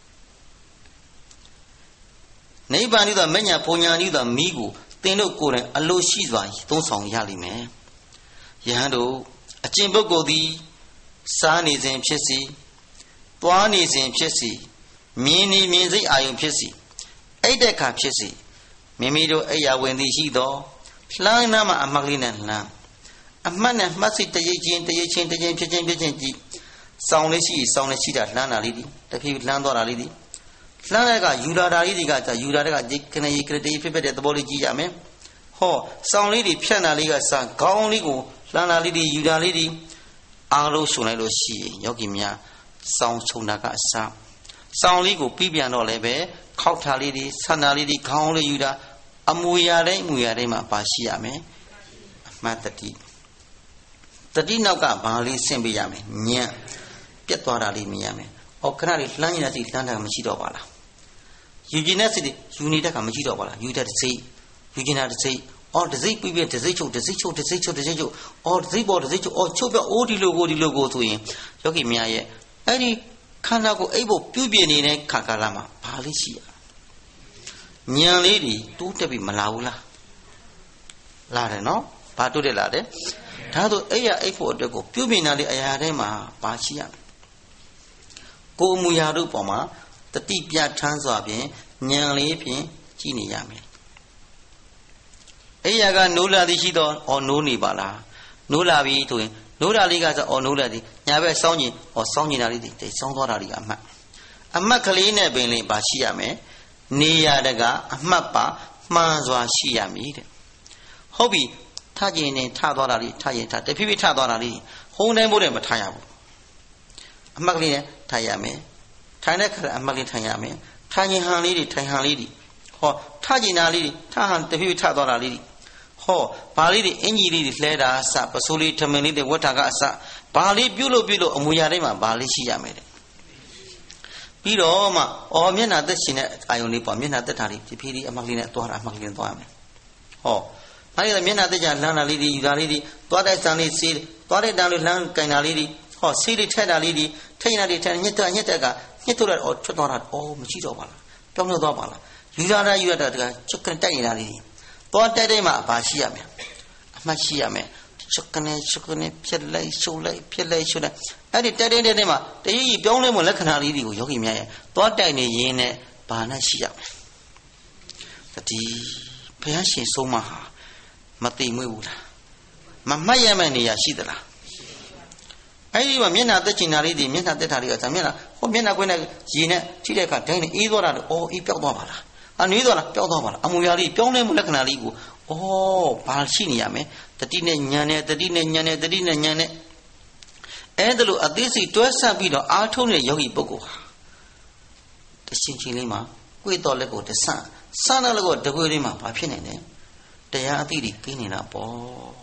နိဗ္ဗာန်တည်းသောမညာပုံညာတည်းသောမိကိုသင်တို့ကိုယ်တိုင်အလိုရှိစွာသုံးဆောင်ရလိမ့်မယ်ယဟန်တို့အကျင့်ပုဂ္ဂိုလ်သည်စားနေစဉ်ဖြစ်စီသွားနေစဉ်ဖြစ်စီမြင်နေမြင်စိတ်အာယုံဖြစ်စီအဲ့တဲ့အခါဖြစ်စီမိမိတို့အိယာဝင်သည်ရှိသောလှမ်းနာမှာအမှတ်လေးနဲ့လှမ်းအမှတ်နဲ့မှတ်စိတ်တရိပ်ချင်းဖြစ်ချင်းကြည့်စောင်းလေးရှိတာလှမ်းတာလေးဒီတဖြည်းလှမ်းသွားတာလေးဒီလှမ်းတဲ့ကယူလာတာလေးတွေကယူလာတဲ့ကခဏကြီးခရတေးဖြစ်တဲ့သဘောလေးကြည့်ရမယ်ဟောစောင်းလေးတွေဖြတ်တာလေးကစခေါင်းလေးကိုလှမ်းတာလေးတွေယူတာလေးတွေအားလုံးရှုံလိုက်လို့ရှိရင်ယောဂီများစောင်းချုံတာကအစစောင်းလေးကိုပြီးပြန်တော့လည်းပဲခောက်ထားလေးတွေဆန္ဒလေးတွေခေါင်းလေးယူတာအမူအရာတိုင်းမှာပါရှိရမယ်အမှတ်တတိနောက်ကဘာလေးဆင့်ပေးရမယ်ညံ့ပြတ်သွားတာလေးမြင်ရမယ်။ခဏလေးလှမ်းနေတဲ့စိတ်လှမ်းတာမရှိတော့ပါလား။ယူကျင်တဲ့စိတ်ယူနေတဲ့ခါမရှိတော့ပါလား။ယူတဲ့စိတ်ယူကျင်တဲ့စိတ်အော်တစိမ့်ပြီးတစိမ့်ချုပ်အော်တစိမ့်ပေါ်တစိမ့်ချုပ်အော်ချုပ်ပြအိုးဒီလိုကိုဆိုရင်ယောဂီများရဲ့အဲ့ဒီခန္ဓာကိုအိပ်ဖို့ပြုပြင်နေတဲ့ခါကာလမှာဘာလေးရှိရဉာဏ်လေးတွေတိုးတက်ပြီးမလာဘူးလားလာတယ်နော်ဘာတိုးတက်လာတယ်ဒါဆိုအိပ်ဖို့အတွက်ကိုပြုပြင်တာလေးအရာတိုင်းမှာဘာရှိရကိုယ်အမူအရာတို့ပေါ်မှာတတိပြထမ်းစွာဖြင့်ဉာဏ်လေးဖြင့်ကြည့်နေရမယ်အိယာကနိုးလာသည်ရှိတော့အော်နိုးနေပါလားနိုးလာပြီဆိုရင်နိုးတာလေးကဆိုအော်နိုးလာသည်ညာဘက်စောင်းကျင်စောင်းကျင်တာလေးတွေစောင်းသွားတာတွေကအမှတ်ကလေးနဲ့ပင်လေးပါရှိရမယ်နေရတကအမှတ်ပါမှန်စွာရှိရမည်တဲ့ဟုတ်ပြီထကျင်နေထသွားတာလေးထရင်ထတဖြည်းဖြည်းထသွားတာလေးဟုံးတိုင်းမို့တယ်မထရဘူးအမှတ်ကလေးနဲ့ထားရမယ်ထိုင်တဲ့ခါအမှတ်လေးထိုင်ရမယ်ထိုင်ရင်ဟန်လေးတွေထိုင်ဟန်လေးတွေဟောထကျင်တာလေးတွေထဟန်တဖြည်းဖြည်းထသွားတာလေးတွေဟောဘာလေးတွေအင်ကြီးလေးတွေလှဲတာအစပစိုးလေးထမင်းလေးတွေဝတ်တာကအစဘာလေးပြုလို့အမူအရာတိုင်းမှာဘာလေးရှိရမယ်တဲ့ပြီးတော့မှမျက်နှာသက်ရှင်တဲ့အာယုန်လေးပေါ့မျက်နှာသက်တာလေးဖြည်းဖြည်းအမှတ်လေးနဲ့သွားတာအမှတ်လေးနဲ့သွားရမယ်ဟောအဲ့ဒီမျက်နှာသက်ကြလမ်းတာလေးတွေယူတာလေးတွေသွားတဲ့ဆန်လေးစေးသွားတဲ့တန်းလေးလမ်းကင်တာလေးတွေဟောစေးလေးထက်တာလေးတွေထိတ်နေတာတွေထက်ညက်တက်ကညှစ်ထုတ်လိုက်ထွက်သွားတာမရှိတော့ပါလားပြောင်းလဲသွားပါလားယူရတာတကချက်ကန်တိုက်နေတာလေးတွေသွားတိုက်တဲ့မှာဘာရှိရမလဲအမှတ်ရှိရမယ်ချက်ကနေဖြက်လိုက်ရှုပ်လိုက်အဲ့ဒီတိုက်တဲ့မှာတရည်ပြောင်းလဲမှုလက္ခဏာလေးတွေကိုယောဂီများရဲ့သွားတိုက်နေရင်းနဲ့ဘာနဲ့ရှိရမလဲတတိဘုရားရှင်ဆုံးမဟာမသိမွေ့ဘူးလားမမှတ်ရမယ့်နေရာရှိသလားအဲ့ဒီမှာမျက်နှာသက်ချင်တာလေးတွေမျက်နှာသက်တာလေးကမျက်နှာကွင်းနဲ့ရေနဲ့ထိတဲ့အခါဒိုင်းနဲ့အေးသွားတာလို့အေးပြောက်သွားပါလားနွေးသွားလားပြောက်သွားပါလားအမူအရာလေးပြောင်းလဲမှုလက္ခဏာလေးကိုဘာရှိနေရမလဲတတိနဲ့ဉာဏ်နဲ့အဲ့ဒါလို့အသေးစိတ်တွဲဆက်ပြီးတော့အားထုတ်တဲ့ယောဂီပုဂ္ဂိုလ်ဟာတချင်းလေးမှာကိုယ်တော်လက်ကိုတဆန်းတဲ့လက်ကိုတကွေးလေးမှာဘာဖြစ်နေလဲတရားအသိတွေကင်းနေတာပေါ့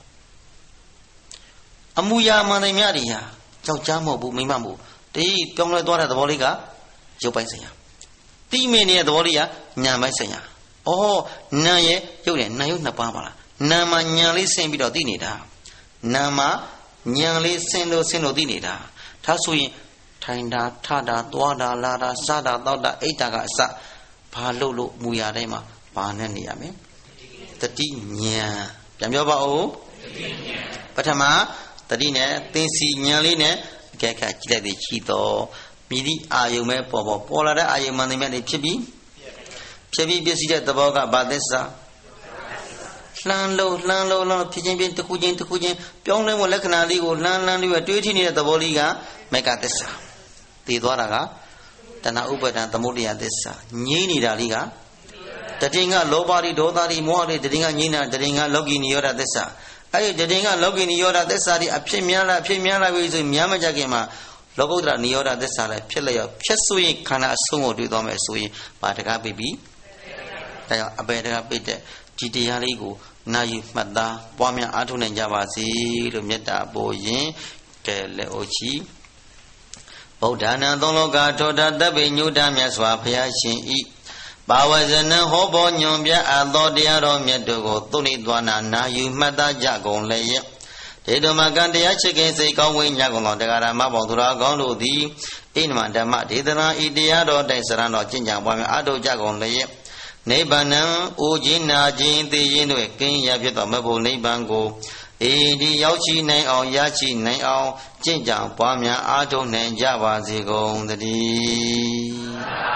အမူအရာမှန်တယ်များတွေဟာကြောက်ကြားမဟုတ်ဘူးမိမ့်မဟုတ်တေးပြောင်းလဲသွားတဲ့သဘောလေးကရုပ်ပိုင်းဆိုင်ရာတိမင်းရဲ့သဘောလေးကညာပိုင်းဆိုင်ရာနာရဲ့ရုပ်နဲ့နာရုပ်နှစ်ပါးပါလားနာမှာညာလေးဆင်းပြီးတော့သိနေတာနာမှာညာလေးဆင်းလို့သိနေတာဒါဆိုရင်ထိုင်တာထတာသွားတာလာတာစားတာတောက်တာအိတ်တာကအစဘာလို့မူရတိုင်းမှာဘာနဲ့နေရမလဲတတိညာပြန်ပြောပါဦးပထမတတိနဲ့သင်္စီညာလေးနဲ့အကဲခါကြည့်လိုက်ပြီးရှိတော့မြည်သည့်အာယုံပဲပေါ်လာတဲ့အာယုံမှန်တယ်မြတ်တွေဖြစ်ပြီးပစ္စည်းတဲ့သဘောကဘာသစ္စာလှမ်းလို့ဖြစ်ချင်းတစ်ခုချင်းပြောင်းလဲမှုလက္ခဏာလေးကိုလှမ်းလေးပဲတွေးထိနေတဲ့သဘောလေးကမေကသစ္စာတည်သွားတာကတဏှာဥပါဒံသမုဒယသစ္စာငြိမ့်နေတာလေးကတတိယလောဘတွေဒေါသတွေမောဟတွေတတိယငြိမ့်တာတတိယလောကီနိရောဓသစ္စာအဲ့ဒီတတိယလောကီနိရောဓသစ္စာတွေအဖြစ်များလာပြီဆိုများမကြခင်မှာလောကုတ္တရနိရောဓသစ္စာလည်းဖြစ်လျက်ဖြစ်ဆိုရင်ခန္ဓာအဆုံးကိုတွေ့သွားမယ်ဆိုရင်ဘာတကားပြပြီးဒါကြောင့်အပေတကားပြတဲ့ဒီတရားလေးကိုနာယူမှတ်သားပွားများအားထုတ်နိုင်ကြပါစေလို့မေတ္တာပို့ရင်ကဲလက်အိုချီဗုဒ္ဓနာသုံးလောကထောတာတပ်ပိညုတမြတ်စွာဘုရားရှင်ဤဘာဝဇနံဟောပေါ်ညွန်ပြအပ်သောတရားတော်မြတ်တို့ကိုသုနိသွားနာယူမှတ်သားကြကုန်လျက်ဒေတမကံတရားချစ်ခင်စိတ်ကောင်းဝိညာဉ်ကုန်သောတရားဓမ္မပေါင်းသူတော်ကောင်းတို့သည်ဣနမဓမ္မဒေသနာဤတရားတော်တိုင်စရန်တော်ကျင့်ကြံပွားများအားထုတ်ကြကုန်လျက်နိဗ္ဗာန်အိုခြင်းနာခြင်းသိခြင်းတို့ကင်းရဖြစ်သောမဘုံနိဗ္ဗာန်ကိုဒီရောက်ရှိနိုင်အောင်ရရှိနိုင်အောင်ကျင့်ကြံပွားများအားထုတ်နိုင်ကြပါစေကုန်သတည်း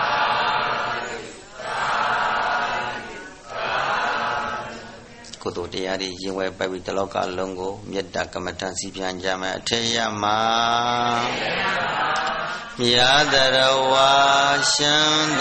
ကုသိုလ်တရားတွေရင်ဝဲပိုက်ပြီးတလောကလုံးကိုမေတ္တာကမ္မဋ္ဌာန်းစီပြန်ကြမယ်အထေရမှာမြာတရဝါရှံ